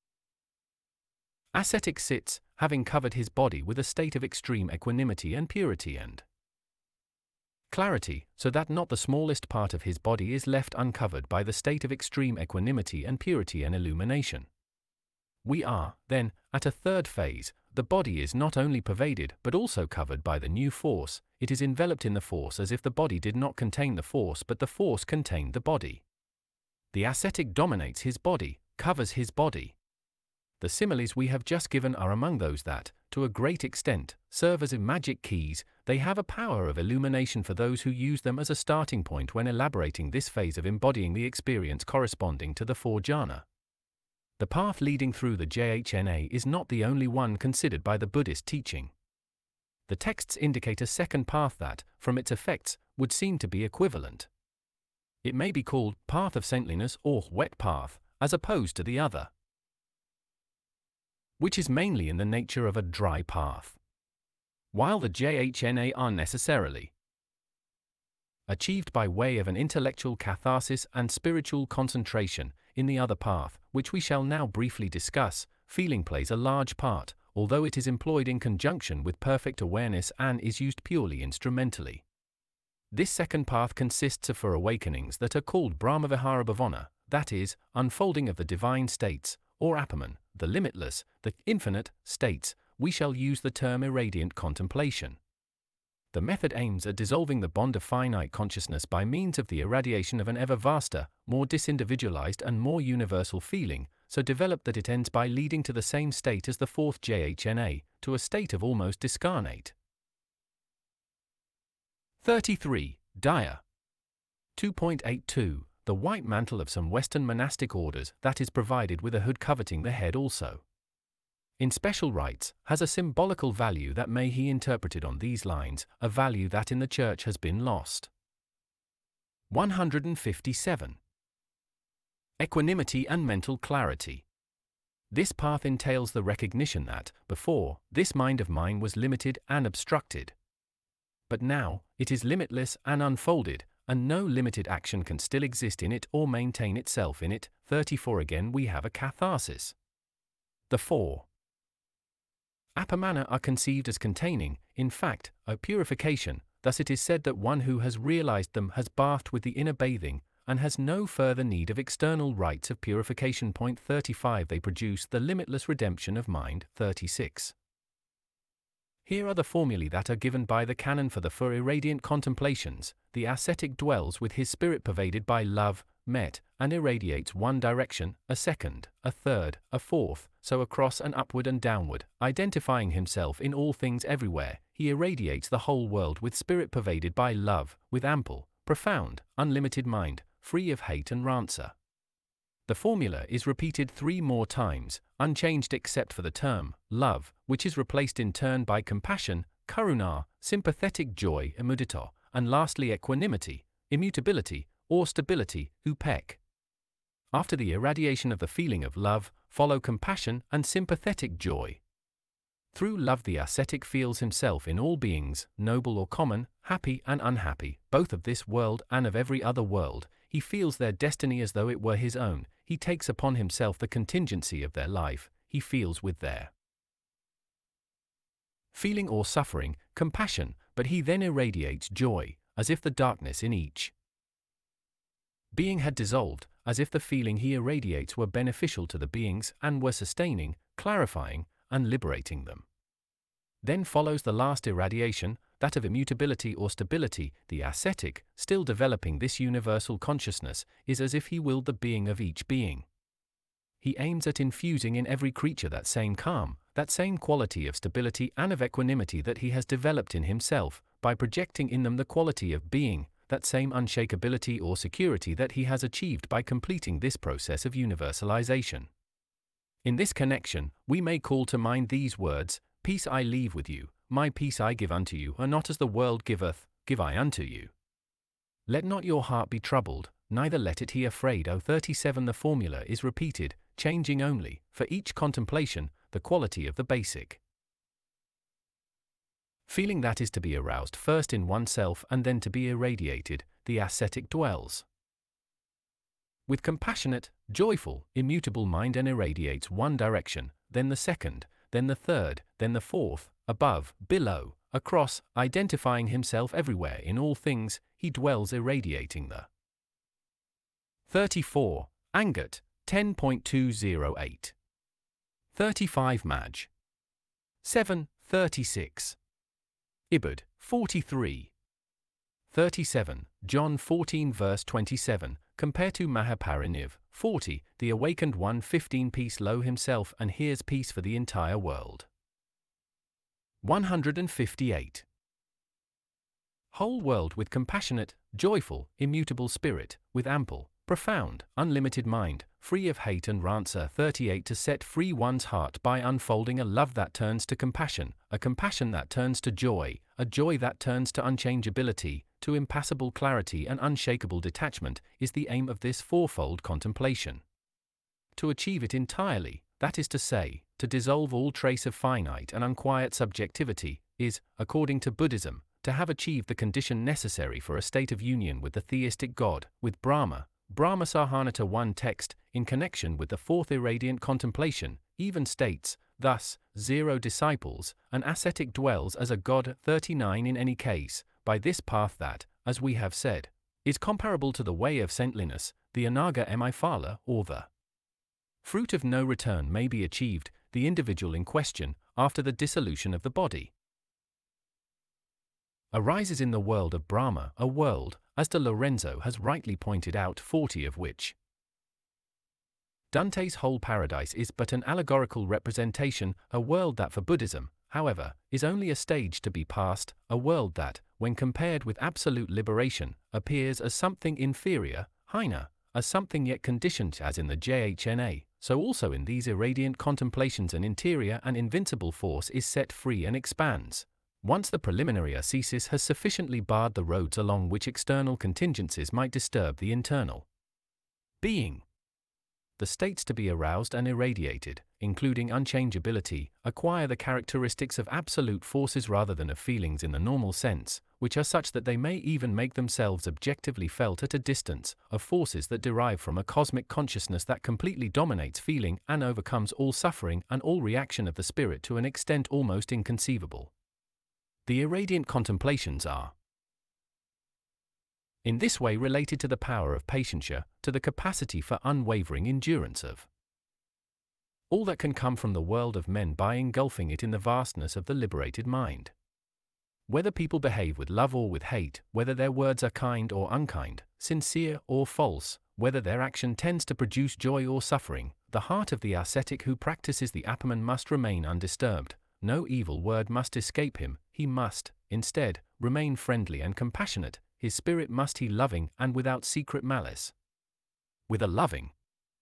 ascetic sits, having covered his body with a state of extreme equanimity and purity and clarity, so that not the smallest part of his body is left uncovered by the state of extreme equanimity and purity and illumination. We are, then, at a third phase. The body is not only pervaded but also covered by the new force. It is enveloped in the force as if the body did not contain the force but the force contained the body. The ascetic dominates his body, covers his body. The similes we have just given are among those that, to a great extent, serve as magic keys. They have a power of illumination for those who use them as a starting point when elaborating this phase of embodying the experience corresponding to the four jhana. The path leading through the Jhna is not the only one considered by the Buddhist teaching. The texts indicate a second path that, from its effects, would seem to be equivalent. It may be called path of saintliness or wet path, as opposed to the other, which is mainly in the nature of a dry path. While the Jhna are necessarily achieved by way of an intellectual catharsis and spiritual concentration, in the other path, which we shall now briefly discuss, feeling plays a large part, although it is employed in conjunction with perfect awareness and is used purely instrumentally. This second path consists of four awakenings that are called Brahmavihara Bhavana, that is, unfolding of the divine states, or Apaman, the limitless, the infinite states. We shall use the term irradiant contemplation. The method aims at dissolving the bond of finite consciousness by means of the irradiation of an ever vaster, more disindividualized and more universal feeling, so developed that it ends by leading to the same state as the fourth Jhna, to a state of almost discarnate. 33. Daya. 2.82. The white mantle of some Western monastic orders that is provided with a hood coveting the head also, in special rites, has a symbolical value that may be interpreted on these lines, a value that in the Church has been lost. 157. Equanimity and mental clarity. This path entails the recognition that, before, this mind of mine was limited and obstructed. But now, it is limitless and unfolded, and no limited action can still exist in it or maintain itself in it. 34. Again we have a catharsis. The four Apamana are conceived as containing, in fact, a purification. Thus it is said that one who has realized them has bathed with the inner bathing, and has no further need of external rites of purification. 35. They produce the limitless redemption of mind. 36. Here are the formulae that are given by the canon for the four irradiant contemplations. The ascetic dwells with his spirit pervaded by love, met, and irradiates one direction, a second, a third, a fourth, so across and upward and downward, identifying himself in all things everywhere. He irradiates the whole world with spirit pervaded by love, with ample, profound, unlimited mind, free of hate and rancor. The formula is repeated 3 more times, unchanged except for the term, love, which is replaced in turn by compassion, karuna, sympathetic joy, mudita, and lastly equanimity, immutability, or stability, upekkha. After the irradiation of the feeling of love, follow compassion and sympathetic joy. Through love the ascetic feels himself in all beings, noble or common, happy and unhappy, both of this world and of every other world. He feels their destiny as though it were his own. He takes upon himself the contingency of their life. He feels with their feeling or suffering, compassion, but he then irradiates joy, as if the darkness in each being had dissolved, as if the feeling he irradiates were beneficial to the beings and were sustaining, clarifying, and liberating them. Then follows the last irradiation, that of immutability or stability. The ascetic, still developing this universal consciousness, is as if he willed the being of each being he aims at infusing in every creature that same calm, that same quality of stability and of equanimity that he has developed in himself, by projecting in them the quality of being, that same unshakability or security that he has achieved by completing this process of universalization. In this connection, we may call to mind these words, "Peace I leave with you, my peace I give unto you, and not as the world giveth, give I unto you. Let not your heart be troubled, neither let it be afraid." 37. The formula is repeated, changing only, for each contemplation, the quality of the basic feeling that is to be aroused first in oneself and then to be irradiated. The ascetic dwells with compassionate, joyful, immutable mind and irradiates one direction, then the second, then the third, then the fourth, above, below, across, identifying himself everywhere in all things, he dwells irradiating the 34. Angat, 10.208. 35. Maj. 7, 36. Ibid, 43. 37. John 14 verse 27, compare to Mahapariniv, 40, the awakened one 15. Peace lo himself and hears peace for the entire world. 158. Whole world with compassionate, joyful, immutable spirit, with ample, profound, unlimited mind, free of hate and rancour. 38. To set free one's heart by unfolding a love that turns to compassion, a compassion that turns to joy, a joy that turns to unchangeability, to impassible clarity and unshakable detachment, is the aim of this fourfold contemplation. To achieve it entirely, that is to say, to dissolve all trace of finite and unquiet subjectivity, is, according to Buddhism, to have achieved the condition necessary for a state of union with the theistic God, with Brahma. Brahmasahanata 1 text, in connection with the fourth irradiant contemplation, even states, thus, 0 disciples, an ascetic dwells as a god. 39. In any case, by this path that, as we have said, is comparable to the way of saintliness, the anaga emiphala, or the fruit of no return may be achieved, the individual in question, after the dissolution of the body, arises in the world of Brahma, a world, as de Lorenzo has rightly pointed out, 40, of which Dante's whole paradise is but an allegorical representation, a world that for Buddhism, however, is only a stage to be passed, a world that, when compared with absolute liberation, appears as something inferior, hina, as something yet conditioned. As in the Jhna, so also in these irradiant contemplations an interior and invincible force is set free and expands, once the preliminary ascesis has sufficiently barred the roads along which external contingencies might disturb the internal being. The states to be aroused and irradiated, including unchangeability, acquire the characteristics of absolute forces rather than of feelings in the normal sense, which are such that they may even make themselves objectively felt at a distance, of forces that derive from a cosmic consciousness that completely dominates feeling and overcomes all suffering and all reaction of the spirit to an extent almost inconceivable. The irradiant contemplations are in this way related to the power of patientia, to the capacity for unwavering endurance of all that can come from the world of men by engulfing it in the vastness of the liberated mind. Whether people behave with love or with hate, whether their words are kind or unkind, sincere or false, whether their action tends to produce joy or suffering, the heart of the ascetic who practices the Apaman must remain undisturbed. No evil word must escape him, he must, instead, remain friendly and compassionate, his spirit must be loving and without secret malice. With a loving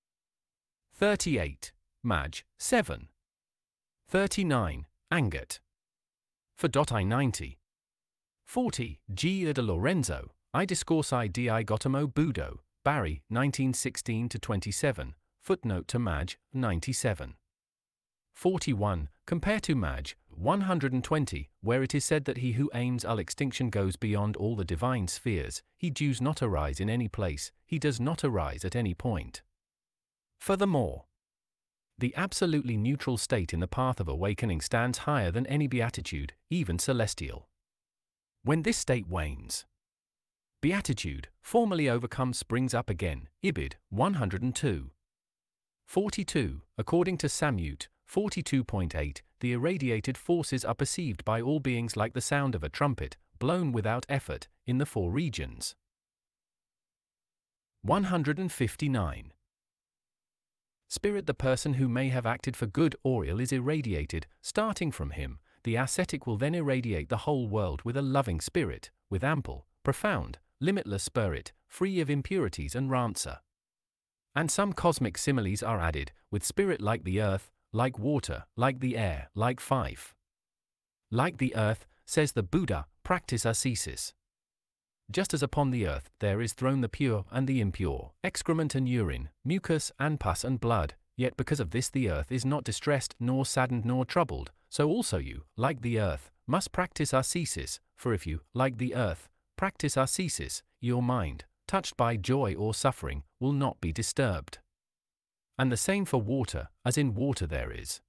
38. Maj. 7. 39. Angat. For I 90. 40. G. de Lorenzo, I discorsi di Gautamo Buddho, Bari, 1916-27, footnote to Maj. 97. 41. Compare to Maj. 120, where it is said that he who aims at extinction goes beyond all the divine spheres, he does not arise in any place, he does not arise at any point. Furthermore, the absolutely neutral state in the path of awakening stands higher than any beatitude, even celestial. When this state wanes, beatitude, formerly overcome, springs up again. Ibid. 102. 42. According to Samyut, 42.8, the irradiated forces are perceived by all beings like the sound of a trumpet, blown without effort, in the four regions. 159. Spirit, the person who may have acted for good or ill, is irradiated. Starting from him, the ascetic will then irradiate the whole world with a loving spirit, with ample, profound, limitless spirit, free of impurities and rancor. And some cosmic similes are added, with spirit like the earth, like water, like the air, like fife. Like the earth, says the Buddha, practice ascesis. Just as upon the earth there is thrown the pure and the impure, excrement and urine, mucus and pus and blood, yet because of this the earth is not distressed nor saddened nor troubled, so also you, like the earth, must practice ascesis, for if you, like the earth, practice ascesis, your mind, touched by joy or suffering, will not be disturbed. And the same for water, as in water there is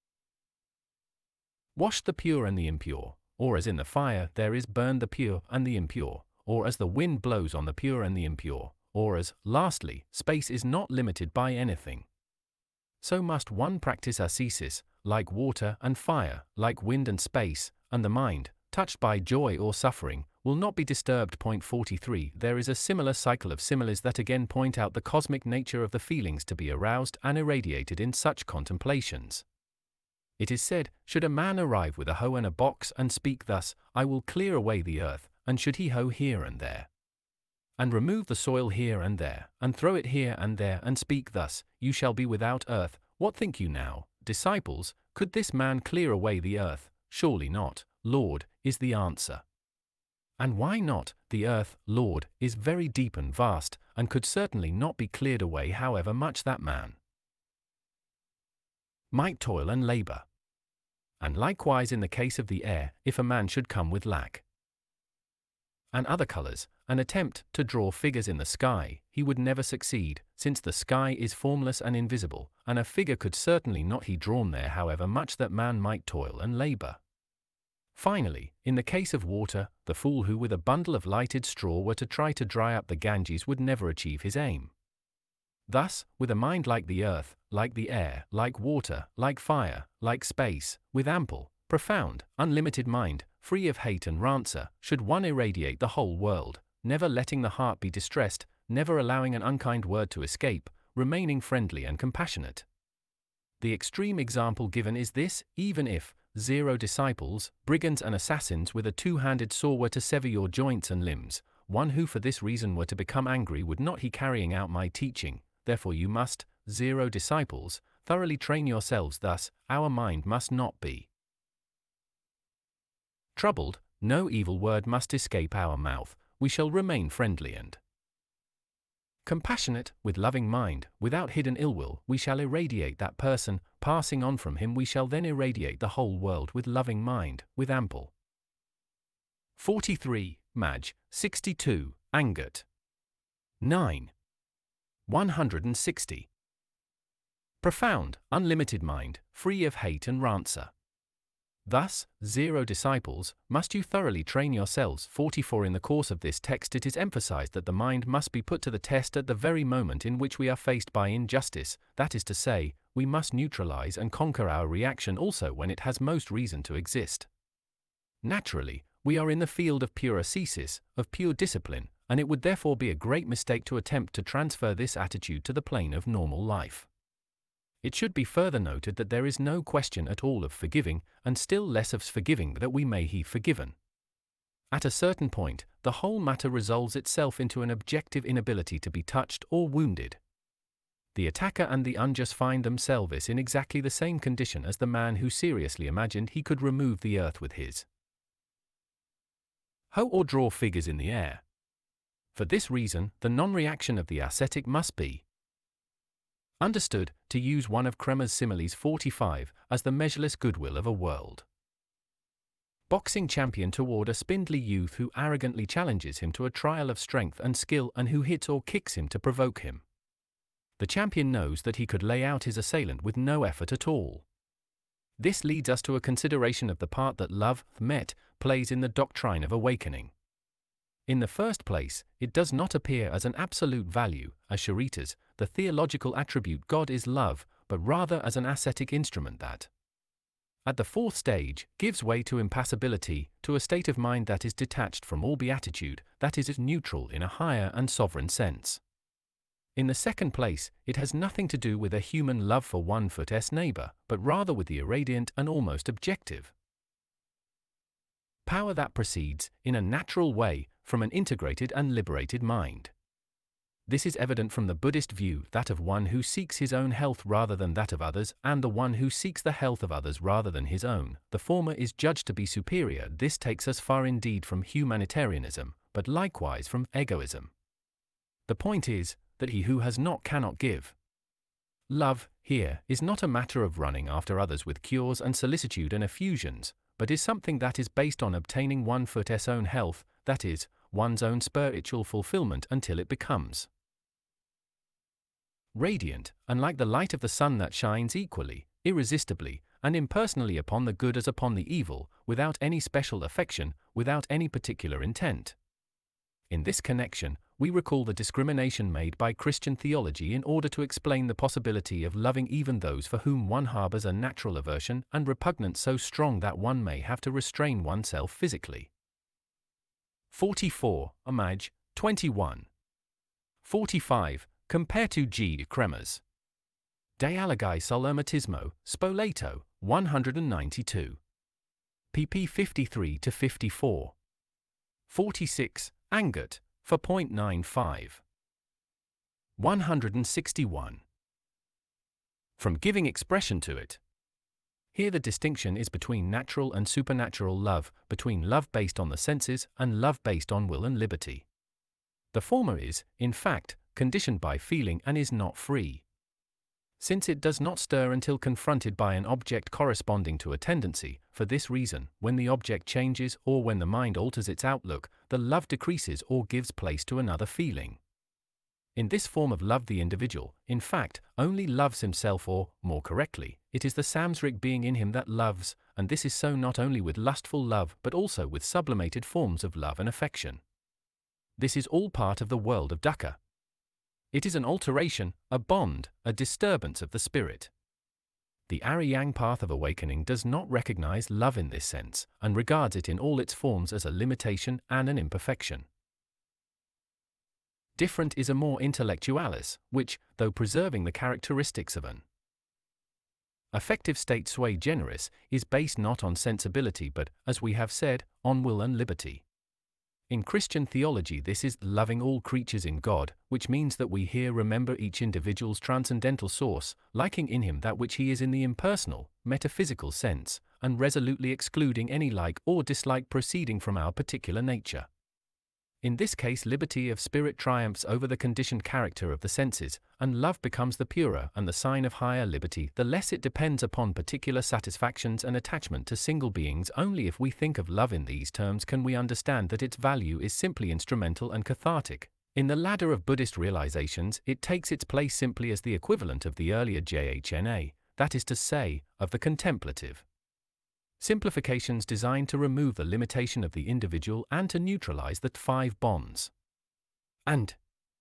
washed the pure and the impure, or as in the fire there is burned the pure and the impure, or as the wind blows on the pure and the impure, or as, lastly, space is not limited by anything. So must one practice ascesis, like water and fire, like wind and space, and the mind, touched by joy or suffering, will not be disturbed. 43. There is a similar cycle of similes that again point out the cosmic nature of the feelings to be aroused and irradiated in such contemplations. It is said, should a man arrive with a hoe and a box and speak thus, I will clear away the earth, and should he hoe here and there, and remove the soil here and there, and throw it here and there, and speak thus, you shall be without earth, what think you now, disciples, could this man clear away the earth? Surely not, Lord, is the answer. And why not? The earth, Lord, is very deep and vast, and could certainly not be cleared away however much that man might toil and labor. And likewise in the case of the air, if a man should come with lac and other colors, and attempt to draw figures in the sky, he would never succeed, since the sky is formless and invisible, and a figure could certainly not be drawn there however much that man might toil and labor. Finally, in the case of water, the fool who with a bundle of lighted straw were to try to dry up the Ganges would never achieve his aim. Thus, with a mind like the earth, like the air, like water, like fire, like space, with ample, profound, unlimited mind, free of hate and rancor, should one irradiate the whole world, never letting the heart be distressed, never allowing an unkind word to escape, remaining friendly and compassionate. The extreme example given is this: even if 0 disciples, brigands and assassins with a two-handed saw were to sever your joints and limbs, one who for this reason were to become angry would not he carrying out my teaching. Therefore you must, 0 disciples, thoroughly train yourselves thus, our mind must not be troubled, no evil word must escape our mouth, we shall remain friendly and compassionate, with loving mind, without hidden ill will, we shall irradiate that person, passing on from him we shall then irradiate the whole world with loving mind, with ample. 43. Maj. 62. Angat. 9. 160. Profound, unlimited mind, free of hate and rancor. Thus, 0 disciples, must you thoroughly train yourselves. 44. In the course of this text it is emphasized that the mind must be put to the test at the very moment in which we are faced by injustice, that is to say, we must neutralize and conquer our reaction also when it has most reason to exist. Naturally, we are in the field of pure ascesis, of pure discipline, and it would therefore be a great mistake to attempt to transfer this attitude to the plane of normal life. It should be further noted that there is no question at all of forgiving, and still less of forgiving that we may be forgiven. At a certain point, the whole matter resolves itself into an objective inability to be touched or wounded. The attacker and the unjust find themselves in exactly the same condition as the man who seriously imagined he could remove the earth with his hoe or draw figures in the air. For this reason, the non-reaction of the ascetic must be understood, to use one of Kremer's similes 45, as the measureless goodwill of a world boxing champion toward a spindly youth who arrogantly challenges him to a trial of strength and skill and who hits or kicks him to provoke him. The champion knows that he could lay out his assailant with no effort at all. This leads us to a consideration of the part that love, met, plays in the doctrine of awakening. In the first place, it does not appear as an absolute value, as Sharitas, the theological attribute God is love, but rather as an ascetic instrument that, at the fourth stage, gives way to impassibility, to a state of mind that is detached from all beatitude, that is neutral in a higher and sovereign sense. In the second place, it has nothing to do with a human love for one's neighbor, but rather with the irradiant and almost objective power that proceeds, in a natural way, from an integrated and liberated mind. This is evident from the Buddhist view, that of one who seeks his own health rather than that of others, and the one who seeks the health of others rather than his own. The former is judged to be superior. This takes us far indeed from humanitarianism, but likewise from egoism. The point is, that he who has not cannot give. Love, here, is not a matter of running after others with cures and solicitude and effusions, but is something that is based on obtaining one's own health, that is, one's own spiritual fulfillment until it becomes radiant, and like the light of the sun that shines equally, irresistibly, and impersonally upon the good as upon the evil, without any special affection, without any particular intent. In this connection, we recall the discrimination made by Christian theology in order to explain the possibility of loving even those for whom one harbors a natural aversion and repugnance so strong that one may have to restrain oneself physically. 44. Image 21. 45. Comparetu G. Cremas. Dialogi sul Ermetismo, Spoleto, 192. pp. 53-54. 46. Angut, 4.95. 161. From giving expression to it. Here the distinction is between natural and supernatural love, between love based on the senses and love based on will and liberty. The former is, in fact, conditioned by feeling and is not free. Since it does not stir until confronted by an object corresponding to a tendency, for this reason, when the object changes or when the mind alters its outlook, the love decreases or gives place to another feeling. In this form of love the individual, in fact, only loves himself, or, more correctly, it is the samsaric being in him that loves, and this is so not only with lustful love but also with sublimated forms of love and affection. This is all part of the world of dukkha. It is an alteration, a bond, a disturbance of the spirit. The Aryang path of awakening does not recognize love in this sense, and regards it in all its forms as a limitation and an imperfection. Different is amor intellectualis, which, though preserving the characteristics of an affective state sui generis, is based not on sensibility but, as we have said, on will and liberty. In Christian theology this is loving all creatures in God, which means that we here remember each individual's transcendental source, liking in him that which he is in the impersonal, metaphysical sense, and resolutely excluding any like or dislike proceeding from our particular nature. In this case liberty of spirit triumphs over the conditioned character of the senses, and love becomes the purer and the sign of higher liberty, the less it depends upon particular satisfactions and attachment to single beings. Only if we think of love in these terms can we understand that its value is simply instrumental and cathartic. In the ladder of Buddhist realizations, it takes its place simply as the equivalent of the earlier jhna, that is to say, of the contemplative. Simplifications designed to remove the limitation of the individual and to neutralize the five bonds. And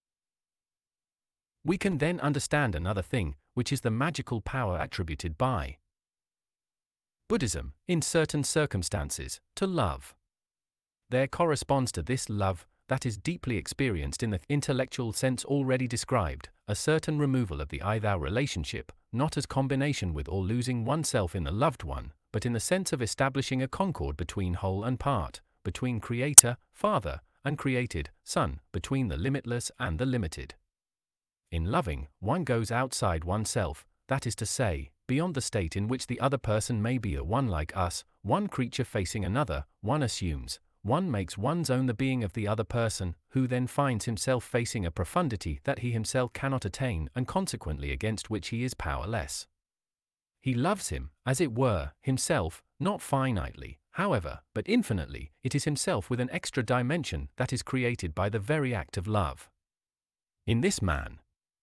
we can then understand another thing, which is the magical power attributed by Buddhism, in certain circumstances, to love. There corresponds to this love, that is deeply experienced in the intellectual sense already described, a certain removal of the I-thou relationship, not as combination with or losing oneself in the loved one, but in the sense of establishing a concord between whole and part, between Creator, Father, and created, Son, between the limitless and the limited. In loving, one goes outside oneself, that is to say, beyond the state in which the other person may be a one like us, one creature facing another, one assumes, one makes one's own the being of the other person, who then finds himself facing a profundity that he himself cannot attain and consequently against which he is powerless. He loves him, as it were, himself, not finitely, however, but infinitely. It is himself with an extra dimension that is created by the very act of love. In this man.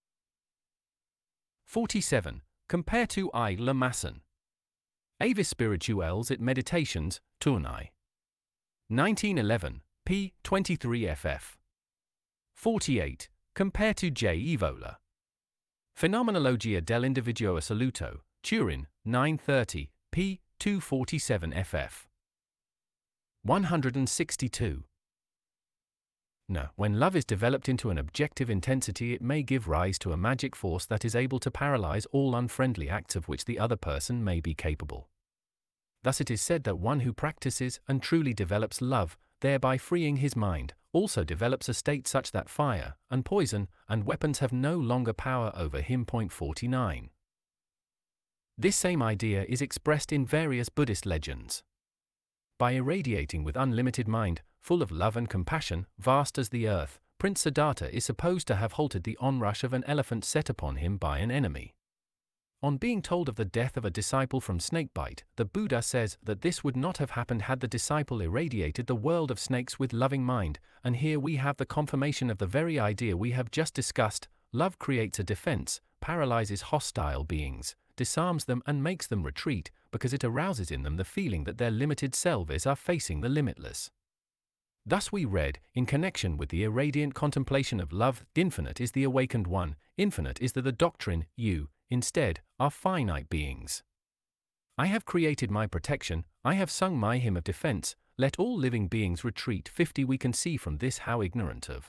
47. Comparetu I la Masson. Avis Spirituelles et Meditations, Tournai. 1911, p. 23 ff. 48. Comparetu J. Evola. Phenomenologia dell'individuo assoluto, Turin, 930, p. 247 ff. 162. No, when love is developed into an objective intensity, it may give rise to a magic force that is able to paralyze all unfriendly acts of which the other person may be capable. Thus it is said that one who practices and truly develops love, thereby freeing his mind, also develops a state such that fire, and poison, and weapons have no longer power over him. 49. This same idea is expressed in various Buddhist legends. By irradiating with unlimited mind, full of love and compassion, vast as the earth, Prince Siddhartha is supposed to have halted the onrush of an elephant set upon him by an enemy. On being told of the death of a disciple from snakebite, the Buddha says that this would not have happened had the disciple irradiated the world of snakes with loving mind, and here we have the confirmation of the very idea we have just discussed. Love creates a defense, paralyzes hostile beings, disarms them and makes them retreat, because it arouses in them the feeling that their limited selves are facing the limitless. Thus we read, in connection with the irradiant contemplation of love, infinite is the awakened one, infinite is the doctrine, you, instead, are finite beings. I have created my protection, I have sung my hymn of defense, let all living beings retreat. 50. We can see from this how ignorant of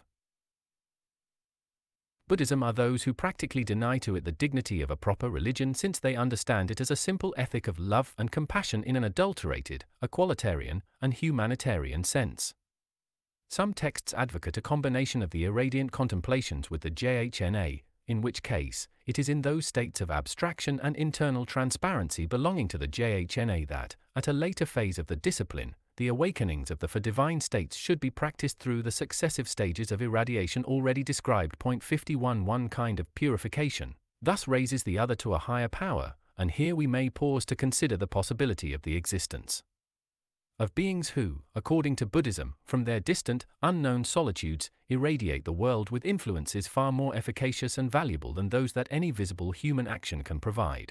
Buddhism are those who practically deny to it the dignity of a proper religion, since they understand it as a simple ethic of love and compassion in an adulterated, equalitarian, and humanitarian sense. Some texts advocate a combination of the irradiant contemplations with the jhna, in which case, it is in those states of abstraction and internal transparency belonging to the jhna that, at a later phase of the discipline, the awakenings of the four divine states should be practiced through the successive stages of irradiation already described. 51. One kind of purification thus raises the other to a higher power, and here we may pause to consider the possibility of the existence of beings who, according to Buddhism, from their distant, unknown solitudes, irradiate the world with influences far more efficacious and valuable than those that any visible human action can provide.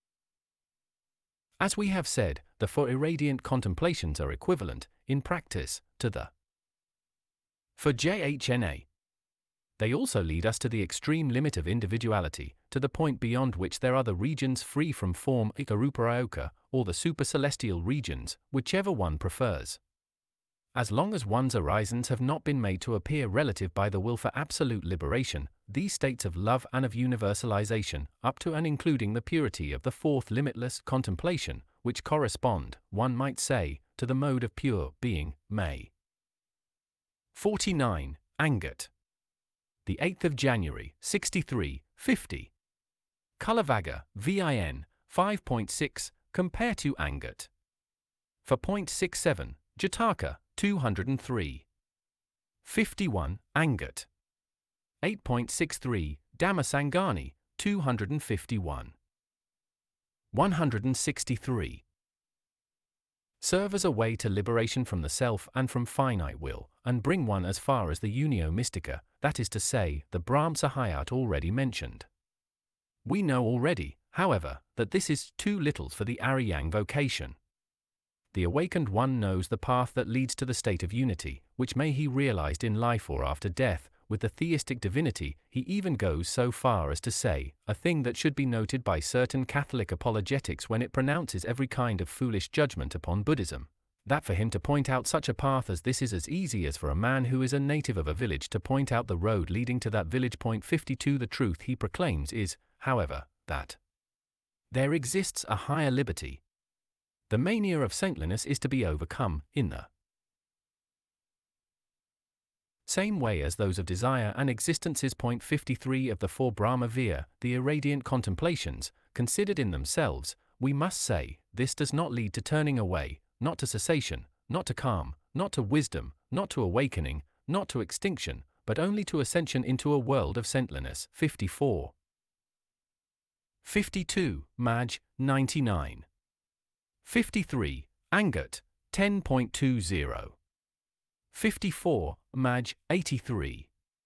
As we have said, the four irradiant contemplations are equivalent, in practice, to the four jhna. They also lead us to the extreme limit of individuality, to the point beyond which there are the regions free from form, ikaruparāyoka, or the supercelestial regions, whichever one prefers. As long as one's horizons have not been made to appear relative by the will for absolute liberation, these states of love and of universalization, up to and including the purity of the fourth limitless contemplation, which correspond, one might say, to the mode of pure being, may. 49. Angat. The 8th of January, 63, 50. Cullavagga, VIN, 5.6, compare to Angat. For 0.67, Jataka, 203. 51, Angat. 8.63, Dhammasangani, 251. 163. Serve as a way to liberation from the self and from finite will, and bring one as far as the Unio Mystica, that is to say, the Brahm Sahayat already mentioned. We know already, however, that this is too little for the Aryang vocation. The awakened one knows the path that leads to the state of unity, which may he realized in life or after death, with the theistic divinity. He even goes so far as to say, a thing that should be noted by certain Catholic apologetics when it pronounces every kind of foolish judgment upon Buddhism, that for him to point out such a path as this is as easy as for a man who is a native of a village to point out the road leading to that village. 52. The truth he proclaims is, however, that there exists a higher liberty. The mania of saintliness is to be overcome, in the same way as those of desire and existence is. 53. Of the four Brahma Via, the irradiant contemplations, considered in themselves, we must say, this does not lead to turning away, not to cessation, not to calm, not to wisdom, not to awakening, not to extinction, but only to ascension into a world of saintliness. 54. 52. Maj. 99. 53. Angat. 10.20. 54. Maj. 83.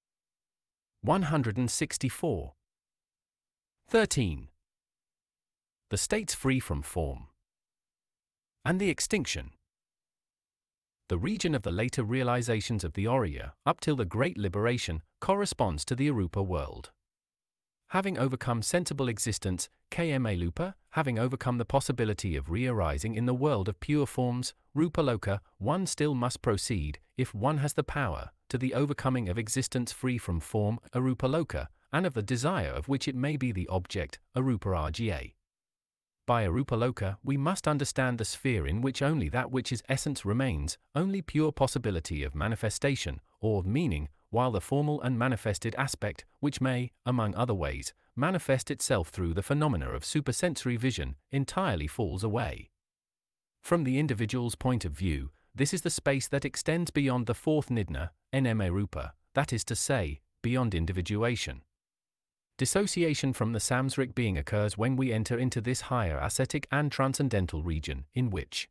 164. 13. The states free from form and the extinction. The region of the later realizations of the Oriya, up till the Great Liberation, corresponds to the Arupa world. Having overcome sensible existence, Kamalupa, having overcome the possibility of re-arising in the world of pure forms, Rupaloka, one still must proceed, if one has the power, to the overcoming of existence free from form, Arupaloka, and of the desire of which it may be the object, Aruparajya. By Arupaloka, we must understand the sphere in which only that which is essence remains, only pure possibility of manifestation, or meaning, while the formal and manifested aspect, which may, among other ways, manifest itself through the phenomena of supersensory vision, entirely falls away. From the individual's point of view, this is the space that extends beyond the fourth nidna, Nma Rupa, that is to say, beyond individuation. Dissociation from the samsaric being occurs when we enter into this higher ascetic and transcendental region, in which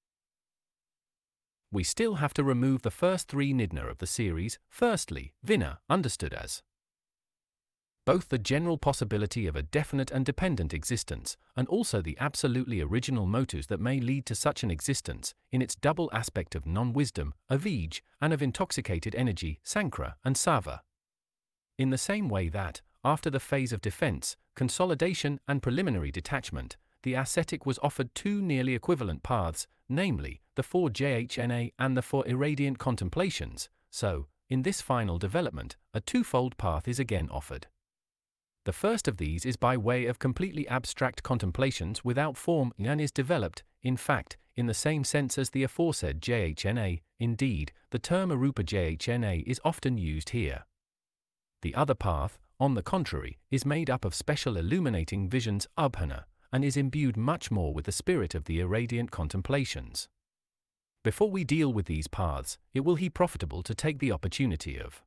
we still have to remove the first three nidna of the series. Firstly, Vinna, understood as both the general possibility of a definite and dependent existence, and also the absolutely original motives that may lead to such an existence, in its double aspect of non-wisdom, avij, and of intoxicated energy, sankara and sava. In the same way that, after the phase of defense, consolidation and preliminary detachment, the ascetic was offered two nearly equivalent paths, namely, the four jhna and the four irradiant contemplations, so, in this final development, a twofold path is again offered. The first of these is by way of completely abstract contemplations without form and is developed, in fact, in the same sense as the aforesaid jhna. Indeed, the term arupa jhna is often used here. The other path, on the contrary, is made up of special illuminating visions abhana, and is imbued much more with the spirit of the irradiant contemplations. Before we deal with these paths, it will be profitable to take the opportunity of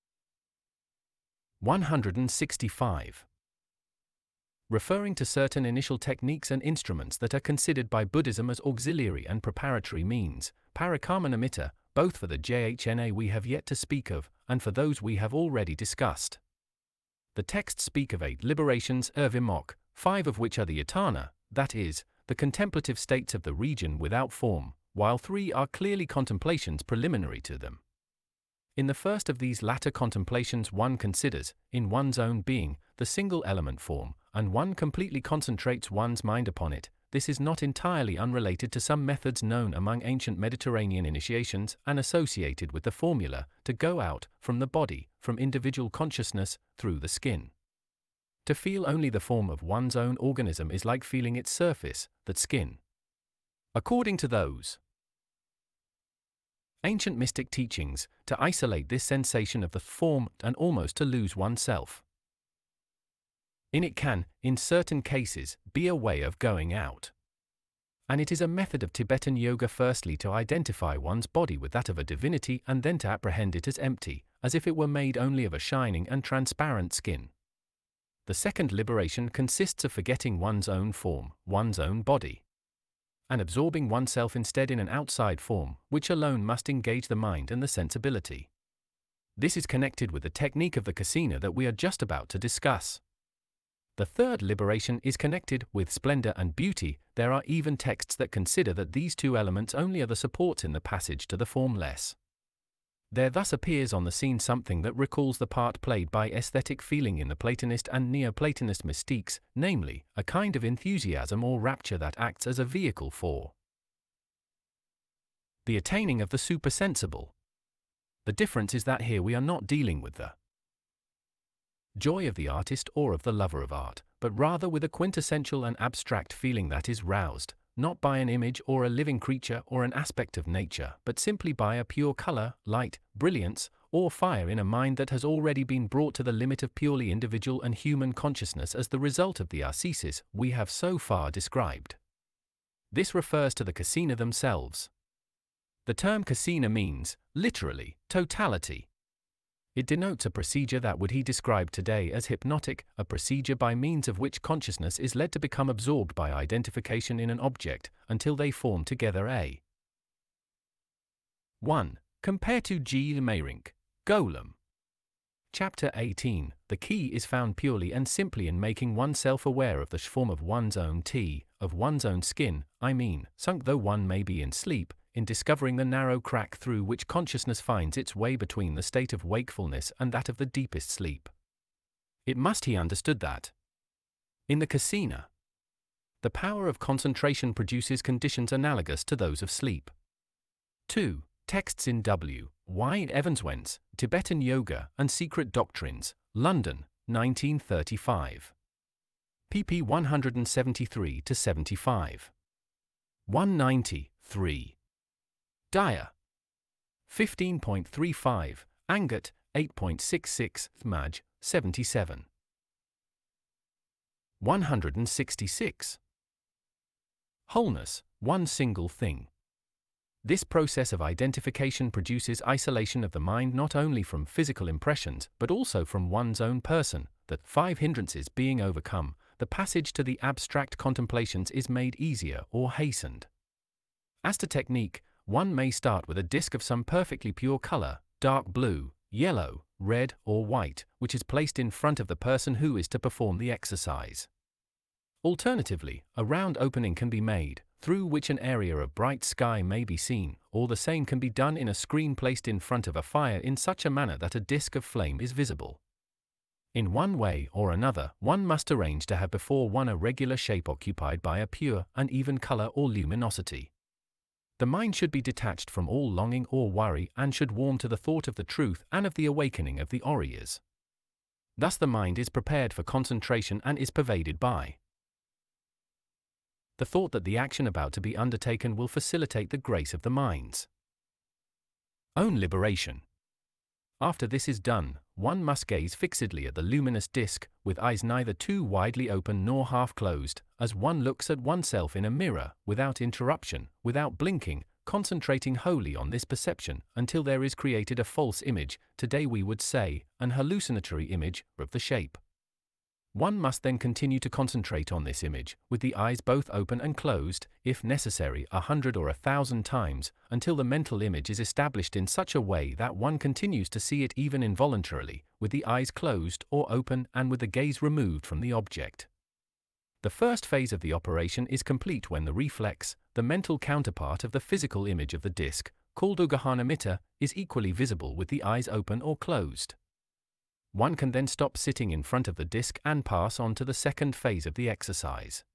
165. Referring to certain initial techniques and instruments that are considered by Buddhism as auxiliary and preparatory means, Parikarmanamitta, both for the jhna we have yet to speak of, and for those we have already discussed. The texts speak of 8 liberations vimok, 5 of which are the yatana, that is, the contemplative states of the region without form, while 3 are clearly contemplations preliminary to them. In the first of these latter contemplations one considers, in one's own being, the single element form, and one completely concentrates one's mind upon it. This is not entirely unrelated to some methods known among ancient Mediterranean initiations and associated with the formula to go out from the body, from individual consciousness, through the skin. To feel only the form of one's own organism is like feeling its surface, that skin. According to those ancient mystic teachings, to isolate this sensation of the form and almost to lose oneself in it can, in certain cases, be a way of going out. And it is a method of Tibetan yoga firstly to identify one's body with that of a divinity and then to apprehend it as empty, as if it were made only of a shining and transparent skin. The second liberation consists of forgetting one's own form, one's own body, and absorbing oneself instead in an outside form, which alone must engage the mind and the sensibility. This is connected with the technique of the kasina that we are just about to discuss. The third liberation is connected with splendor and beauty. There are even texts that consider that these two elements only are the supports in the passage to the formless. There thus appears on the scene something that recalls the part played by aesthetic feeling in the Platonist and Neoplatonist mystiques, namely, a kind of enthusiasm or rapture that acts as a vehicle for the attaining of the supersensible. The difference is that here we are not dealing with the joy of the artist or of the lover of art, but rather with a quintessential and abstract feeling that is roused, not by an image or a living creature or an aspect of nature, but simply by a pure color, light, brilliance, or fire in a mind that has already been brought to the limit of purely individual and human consciousness as the result of the ascesis we have so far described. This refers to the kasina themselves. The term kasina means, literally, totality. It denotes a procedure that would he describe today as hypnotic, a procedure by means of which consciousness is led to become absorbed by identification in an object, until they form together a 1. Compare to G. Meyrink, Golem. Chapter 18. The key is found purely and simply in making oneself aware of the form of one's own of one's own skin, sunk though one may be in sleep, in discovering the narrow crack through which consciousness finds its way between the state of wakefulness and that of the deepest sleep. It must be understood that In the Kasina, the power of concentration produces conditions analogous to those of sleep. 2. Texts in W. White Evanswentz, Tibetan Yoga and Secret Doctrines, London, 1935. pp. 173-75. 193. Dyer. 15.35, Angat, 8.66, Maj, 77. 166. Wholeness, one single thing. This process of identification produces isolation of the mind not only from physical impressions but also from one's own person, that 5 hindrances being overcome, the passage to the abstract contemplations is made easier or hastened. As to technique, one may start with a disc of some perfectly pure color, dark blue, yellow, red, or white, which is placed in front of the person who is to perform the exercise. Alternatively, a round opening can be made, through which an area of bright sky may be seen, or the same can be done in a screen placed in front of a fire in such a manner that a disc of flame is visible. In one way or another, one must arrange to have before one a regular shape occupied by a pure and even color or luminosity. The mind should be detached from all longing or worry and should warm to the thought of the truth and of the awakening of the Oryas. Thus the mind is prepared for concentration and is pervaded by the thought that the action about to be undertaken will facilitate the grace of the mind's own liberation. After this is done, one must gaze fixedly at the luminous disk, with eyes neither too widely open nor half closed, as one looks at oneself in a mirror, without interruption, without blinking, concentrating wholly on this perception until there is created a false image, today we would say, an hallucinatory image, of the shape. One must then continue to concentrate on this image, with the eyes both open and closed, if necessary 100 or 1,000 times, until the mental image is established in such a way that one continues to see it even involuntarily, with the eyes closed or open and with the gaze removed from the object. The first phase of the operation is complete when the reflex, the mental counterpart of the physical image of the disc, called Ugahanamitta, is equally visible with the eyes open or closed. One can then stop sitting in front of the disc and pass on to the second phase of the exercise.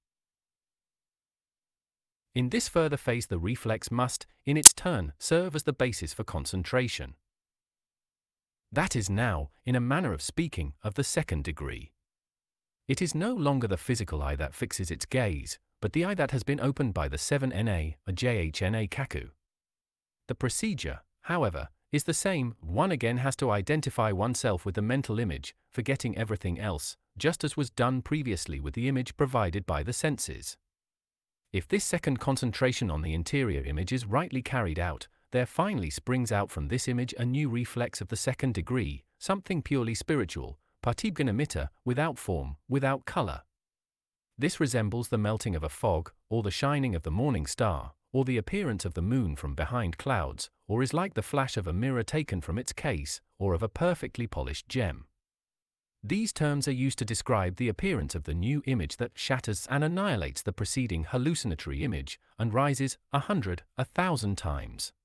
In this further phase the reflex must, in its turn, serve as the basis for concentration. That is now, in a manner of speaking, of the second degree. It is no longer the physical eye that fixes its gaze, but the eye that has been opened by the 7na, a jhna kaku. The procedure, however, is the same. One again has to identify oneself with the mental image, forgetting everything else, just as was done previously with the image provided by the senses. If this second concentration on the interior image is rightly carried out, there finally springs out from this image a new reflex of the second degree, something purely spiritual, Pratibganamitta, without form, without color. This resembles the melting of a fog, or the shining of the morning star, or the appearance of the moon from behind clouds, or is like the flash of a mirror taken from its case, or of a perfectly polished gem. These terms are used to describe the appearance of the new image that shatters and annihilates the preceding hallucinatory image, and rises 100, 1,000 times.